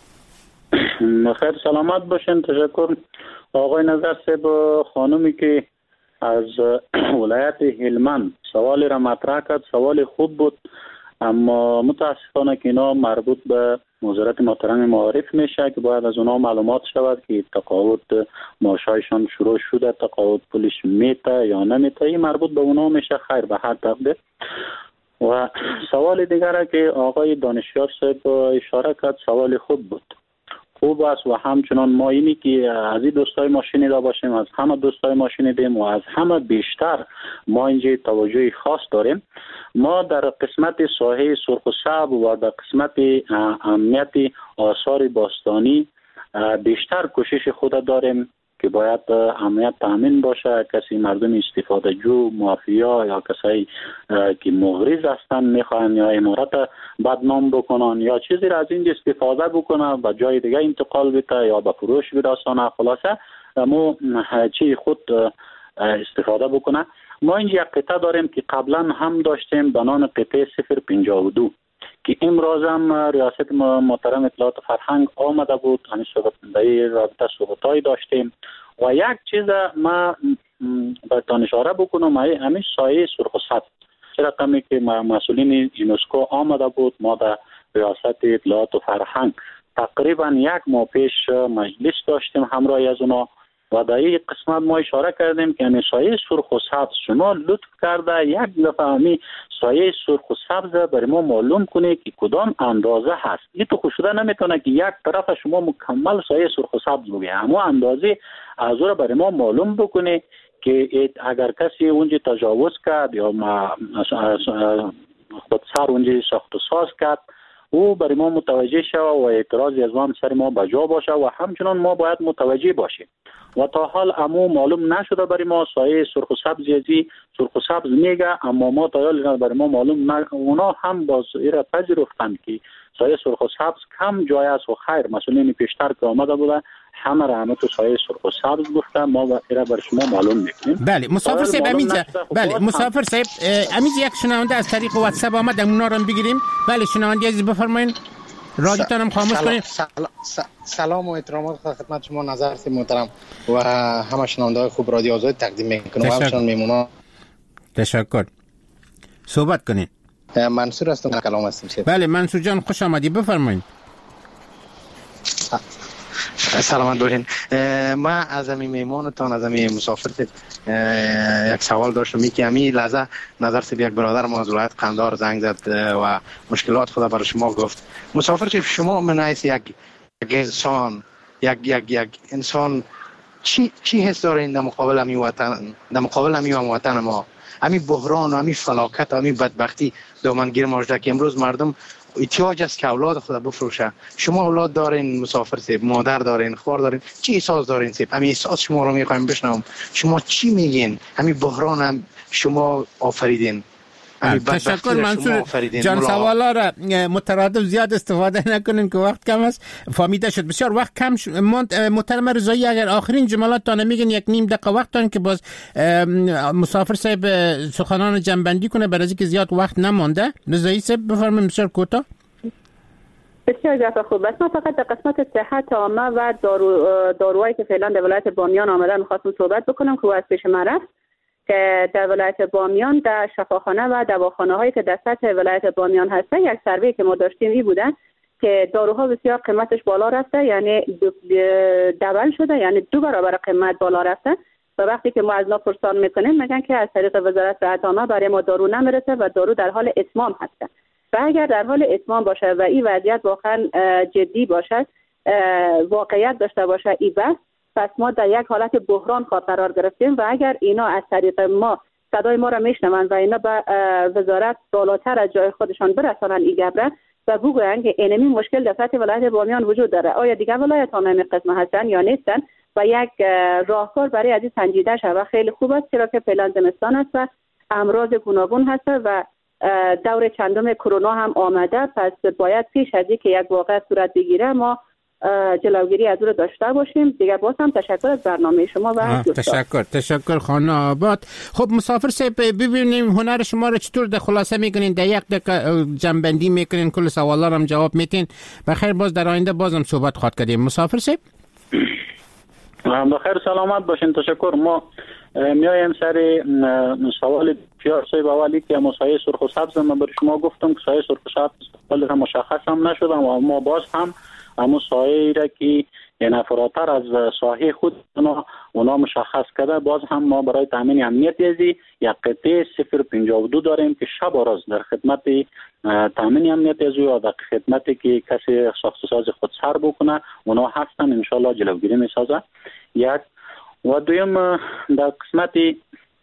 خیر سلامت باشین. تشکر آقای نظر صاحب. خانومی که از ولایت هلمند سوالی را مطرح کرد سوال خوب بود، اما متاسفانه که اینا مربوط به وزارت محترم معارف میشه که باید از اونا معلومات شود که تقاعد معاشایشان شروع شده، تقاعد پولش میته یا نمیته، این مربوط به اونا میشه. خیر به هر تقدیر. و سوال دیگر که آقای دانشیار صاحب اشاره کرد سوال خوب بود، خوب است. و همچنان ما اینی که از این دوستای ما شنیده باشیم، از همه دوستای ما شنیدیم و از همه بیشتر ما اینجا توجه خاص داریم. ما در قسمت ساحه سرخ و سبز و در قسمت امنیت آثار باستانی بیشتر کوشش خود داریم که باید امنیت تامین باشه. کسی مردم استفاده جو، مافیا یا کسایی که مغرض هستن میخوان یا امارت بدنام بکنن یا چیزی را از این استفاده بکنه به جای دیگه انتقال بده یا به فروش برسانه، خلاصه مو چی خود استفاده بکنه. ما اینجا یک قطعه داریم که قبلا هم داشتیم به نام قطعه صفر پنجاه و دو که امروز هم ریاست محترم اطلاعات فرهنگ آمده بود، همین صحبت در رابطه صحبتایی داشتیم. و یک چیز ما بهتان اشاره بکنم، همین سایه سرخ و سبز چه رقمی که مسئولین یونسکو آمده بود، ما در ریاست اطلاعات و فرهنگ تقریبا یک ماه پیش مجلس داشتیم همراه از اونا و در این قسمت ما اشاره کردیم که همین سایه سرخ و سبز شما لطف کرده یک دفعه همین سایه سرخ و سبز برای ما معلوم کنه که کدام اندازه هست. این تو خوشوده نمیتونه که یک طرف شما مکمل سایه سرخ و سبز بگه، اما اندازه از او برای ما معلوم بکنه که اگر کسی اونجا تجاوز کرد یا خود سر اونجا ساخت و ساز کرد او برای ما متوجه شود و اعتراضی از ما سر ما بجا باشه و همچنان ما باید متوجه باشیم. و تا حال امو معلوم نشده برای ما سایه سرخ و سبز یزی سرخ و سبز میگه، اما ما تا حال برای ما معلوم نه. اونا هم باز ایره پذیرفتن که سایه سرخ و سبز کم جای است و خیر مسئولین پیشتر که آمده بوده همه را همه تو سایه سرخ و سبز گفتن، ما ایره برای شما معلوم میکنیم. بله مسافر صاحب امیجا، بله مسافر صاحب امیجا یک شنونده از طریق واتساپ آمد اونا رو بگیریم. بله شنونده عزیز بفرمایید، رادیوتان هم خاموش کنید. سلام, سلام و احترامات خدمت شما نظر صاحب محترم و همه شنونده‌های خوب رادیو آزاد تقدیم میکنم و همچنان میمونم. تشکر. صحبت کنید. منصور هستم، کلام هستم. بله منصور جان خوش آمدید، بفرمایید. سلامت باشین. ما از همین میمونتان از همین مسافر یک سوال داشتم می که همین لحظه نظر سب یک برادر ما از ولایت قندهار زنگ زد و مشکلات خود برای شما گفت. مسافر چه شما من حیث یک انسان یک یک یک انسان چی چی حس دارین در مقابل همین وطن، در مقابل همین وطن ما، همین بحران و همین فلاکت و همین بدبختی دامنگیر ماجده که امروز مردم احتیاج است که اولاد خود بفروشه. شما اولاد دارین مسافر سیب، مادر دارین، خوار دارین، چی احساس دارین سیب؟ همین احساس شما رو میخوایم بشنوم. شما چی میگین؟ همین بحران هم شما آفریدین. تشکر منصور جان. سوالا را مترادف زیاد استفاده نکنین که وقت کم است. فهمیده شد. بسیار وقت کم شد. محترم رضایی اگر آخرین جملات تا نمیگین یک نیم دقیقه وقت دارین که باز مسافر صاحب سخنان جنبندی کنه برای اینکه زیاد وقت نمانده. رضایی صاحب بفرمایید بسیار کوتاه. بسیار جفا خوب است. ما فقط در قسمت صحت عامه و دارو داروهایی که فعلا در ولایت بامیان آمدن می‌خواستم صحبت بکنم که از پیش من رفت که در ولایت بامیان در شفاخانه و دواخانه هایی که در سطح ولایت بامیان هسته یک سروی که ما داشتیم این بوده که داروها بسیار قیمتش بالا رفته، یعنی دبل شده، یعنی دو برابر قیمت بالا رفته و وقتی که ما از نا پرسان میکنیم میگن که از طریق وزارت صحت عامه برای ما دارو نمیرسه و دارو در حال اتمام هسته. و اگر در حال اتمام باشه و این وضعیت واقعا جدی باشه، واقعیت داشته باشه این بس، پس ما در یک حالت بحران قرار گرفتیم و اگر اینا از طریق ما صدای ما را میشنوند و اینا به وزارت بالاتر از جای خودشان برسانن این گبره و بگویند که اینمی مشکل در سطح ولایت بامیان وجود داره، آیا دیگر ولایت ها همین قسم هستن یا نیستن، و یک راهکار برای از این سنجیده شود خیلی خوب است، چرا که فعلا زمستان است و امراض گوناگون هست و دور چندم کرونا هم آمده. پس باید پیش از اینکه یک واقعه صورت بگیره ما جلوگیری از او رو داشته باشیم. دیگه باز هم تشکر از برنامه شما و تشکر تشکر خانم آباد. خب مسافر صاحب ببینیم هنر شما رو چطور در خلاصه میکنین، در یک دقیقه جنبندی میکنین، کل سوالا رو هم جواب میتین. بخیر باز در آینده بازم صحبت خواهد کردیم. مسافر صاحب بخیر سلامت باشین. تشکر. ما میایم سر سوال پیار صاحب اولی که مسایه سرخ و سبز من بر شما گفتم که سایه سرخ و سبز مشخص هم نشدم و ما باز هم اما سایه را که یعنی فراتر از ساحه خود اونا, اونا مشخص کرده، باز هم ما برای تامین امنیت ازی یک قطعه صفر پنجاه و دو داریم که شب و روز در خدمت تامین امنیت ازی و در خدمتی که کسی ساخت ساز خود سر بکنه اونا هستن، انشالله جلوگیری میسازه. یک و دویم در قسمتی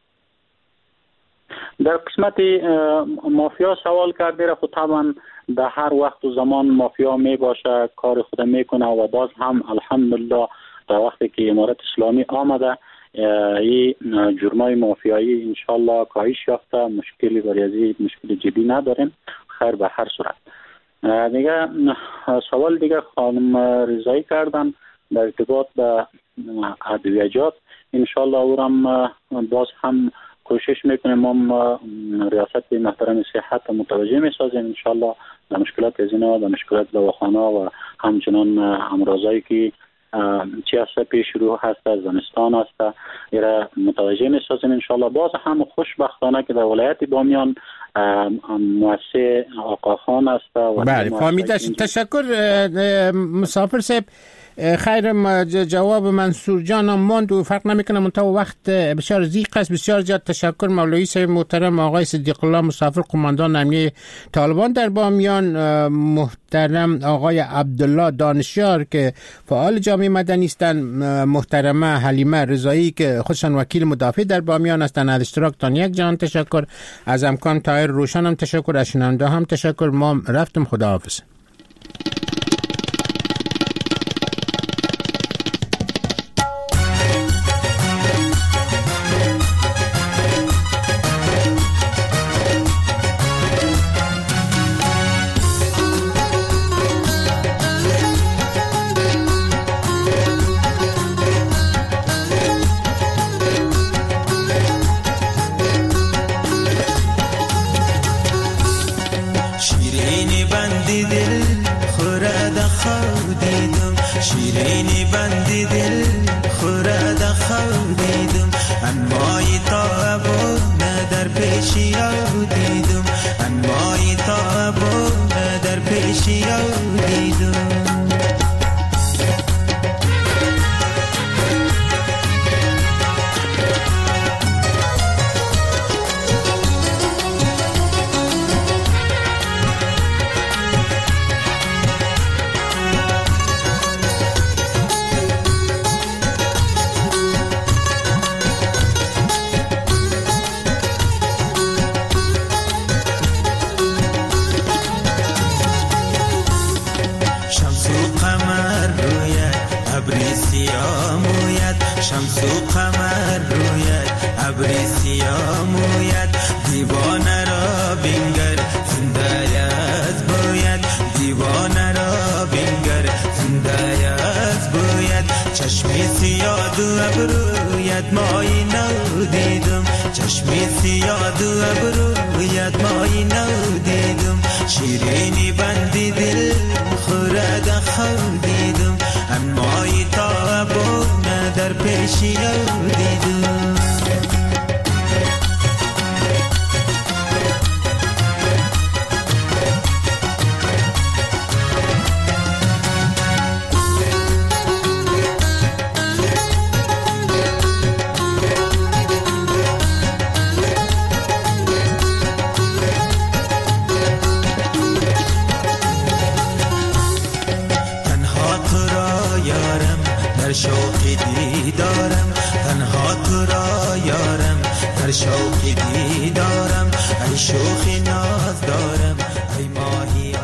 در قسمت مافیا سوال کرده را خود طبعا در هر وقت و زمان مافیا می باشه، کار خود میکنه و باز هم الحمدلله در وقتی که امارت اسلامی آمده این جرمای مافیایی انشالله کاهش یافته، مشکلی بریازی مشکل جدی نداریم. خیر به هر صورت. دیگه سوال دیگه خانم رضایی کردن در ارتباط به ادویجات، انشالله او هم باز هم کوشش میکنیم ما ریاست محترم صحت متوجه میسازیم انشالله در مشکلات از اینا، در مشکلات دواخانه و همچنان امراضایی که چی هست پیش رو هست از زمستان هست ایره متوجه میسازیم انشالله. باز هم خوشبختانه که در ولایت بامیان مؤسسه آقاخان است و بله فهمیده. تشکر مسافر صاحب. خیر جواب منصور جان هم ماند و فرق نمیکنه منتها وقت بسیار ضیق است. بسیار زیاد تشکر مولوی صاحب محترم آقای صدیق الله مسافر قماندان امنیه طالبان در بامیان، محترم آقای عبدالله دانشیار که فعال جامعه مدنی هستند، محترمه حلیمه رضایی که خودشان وکیل مدافع در بامیان هستند. از اشتراکتان یک جان تشکر. از امکان طاهر روشن هم تشکر. از شنونده هم تشکر. ما رفتم. خداحافظ. شوقی دیدارم ای شوخی ناز دارم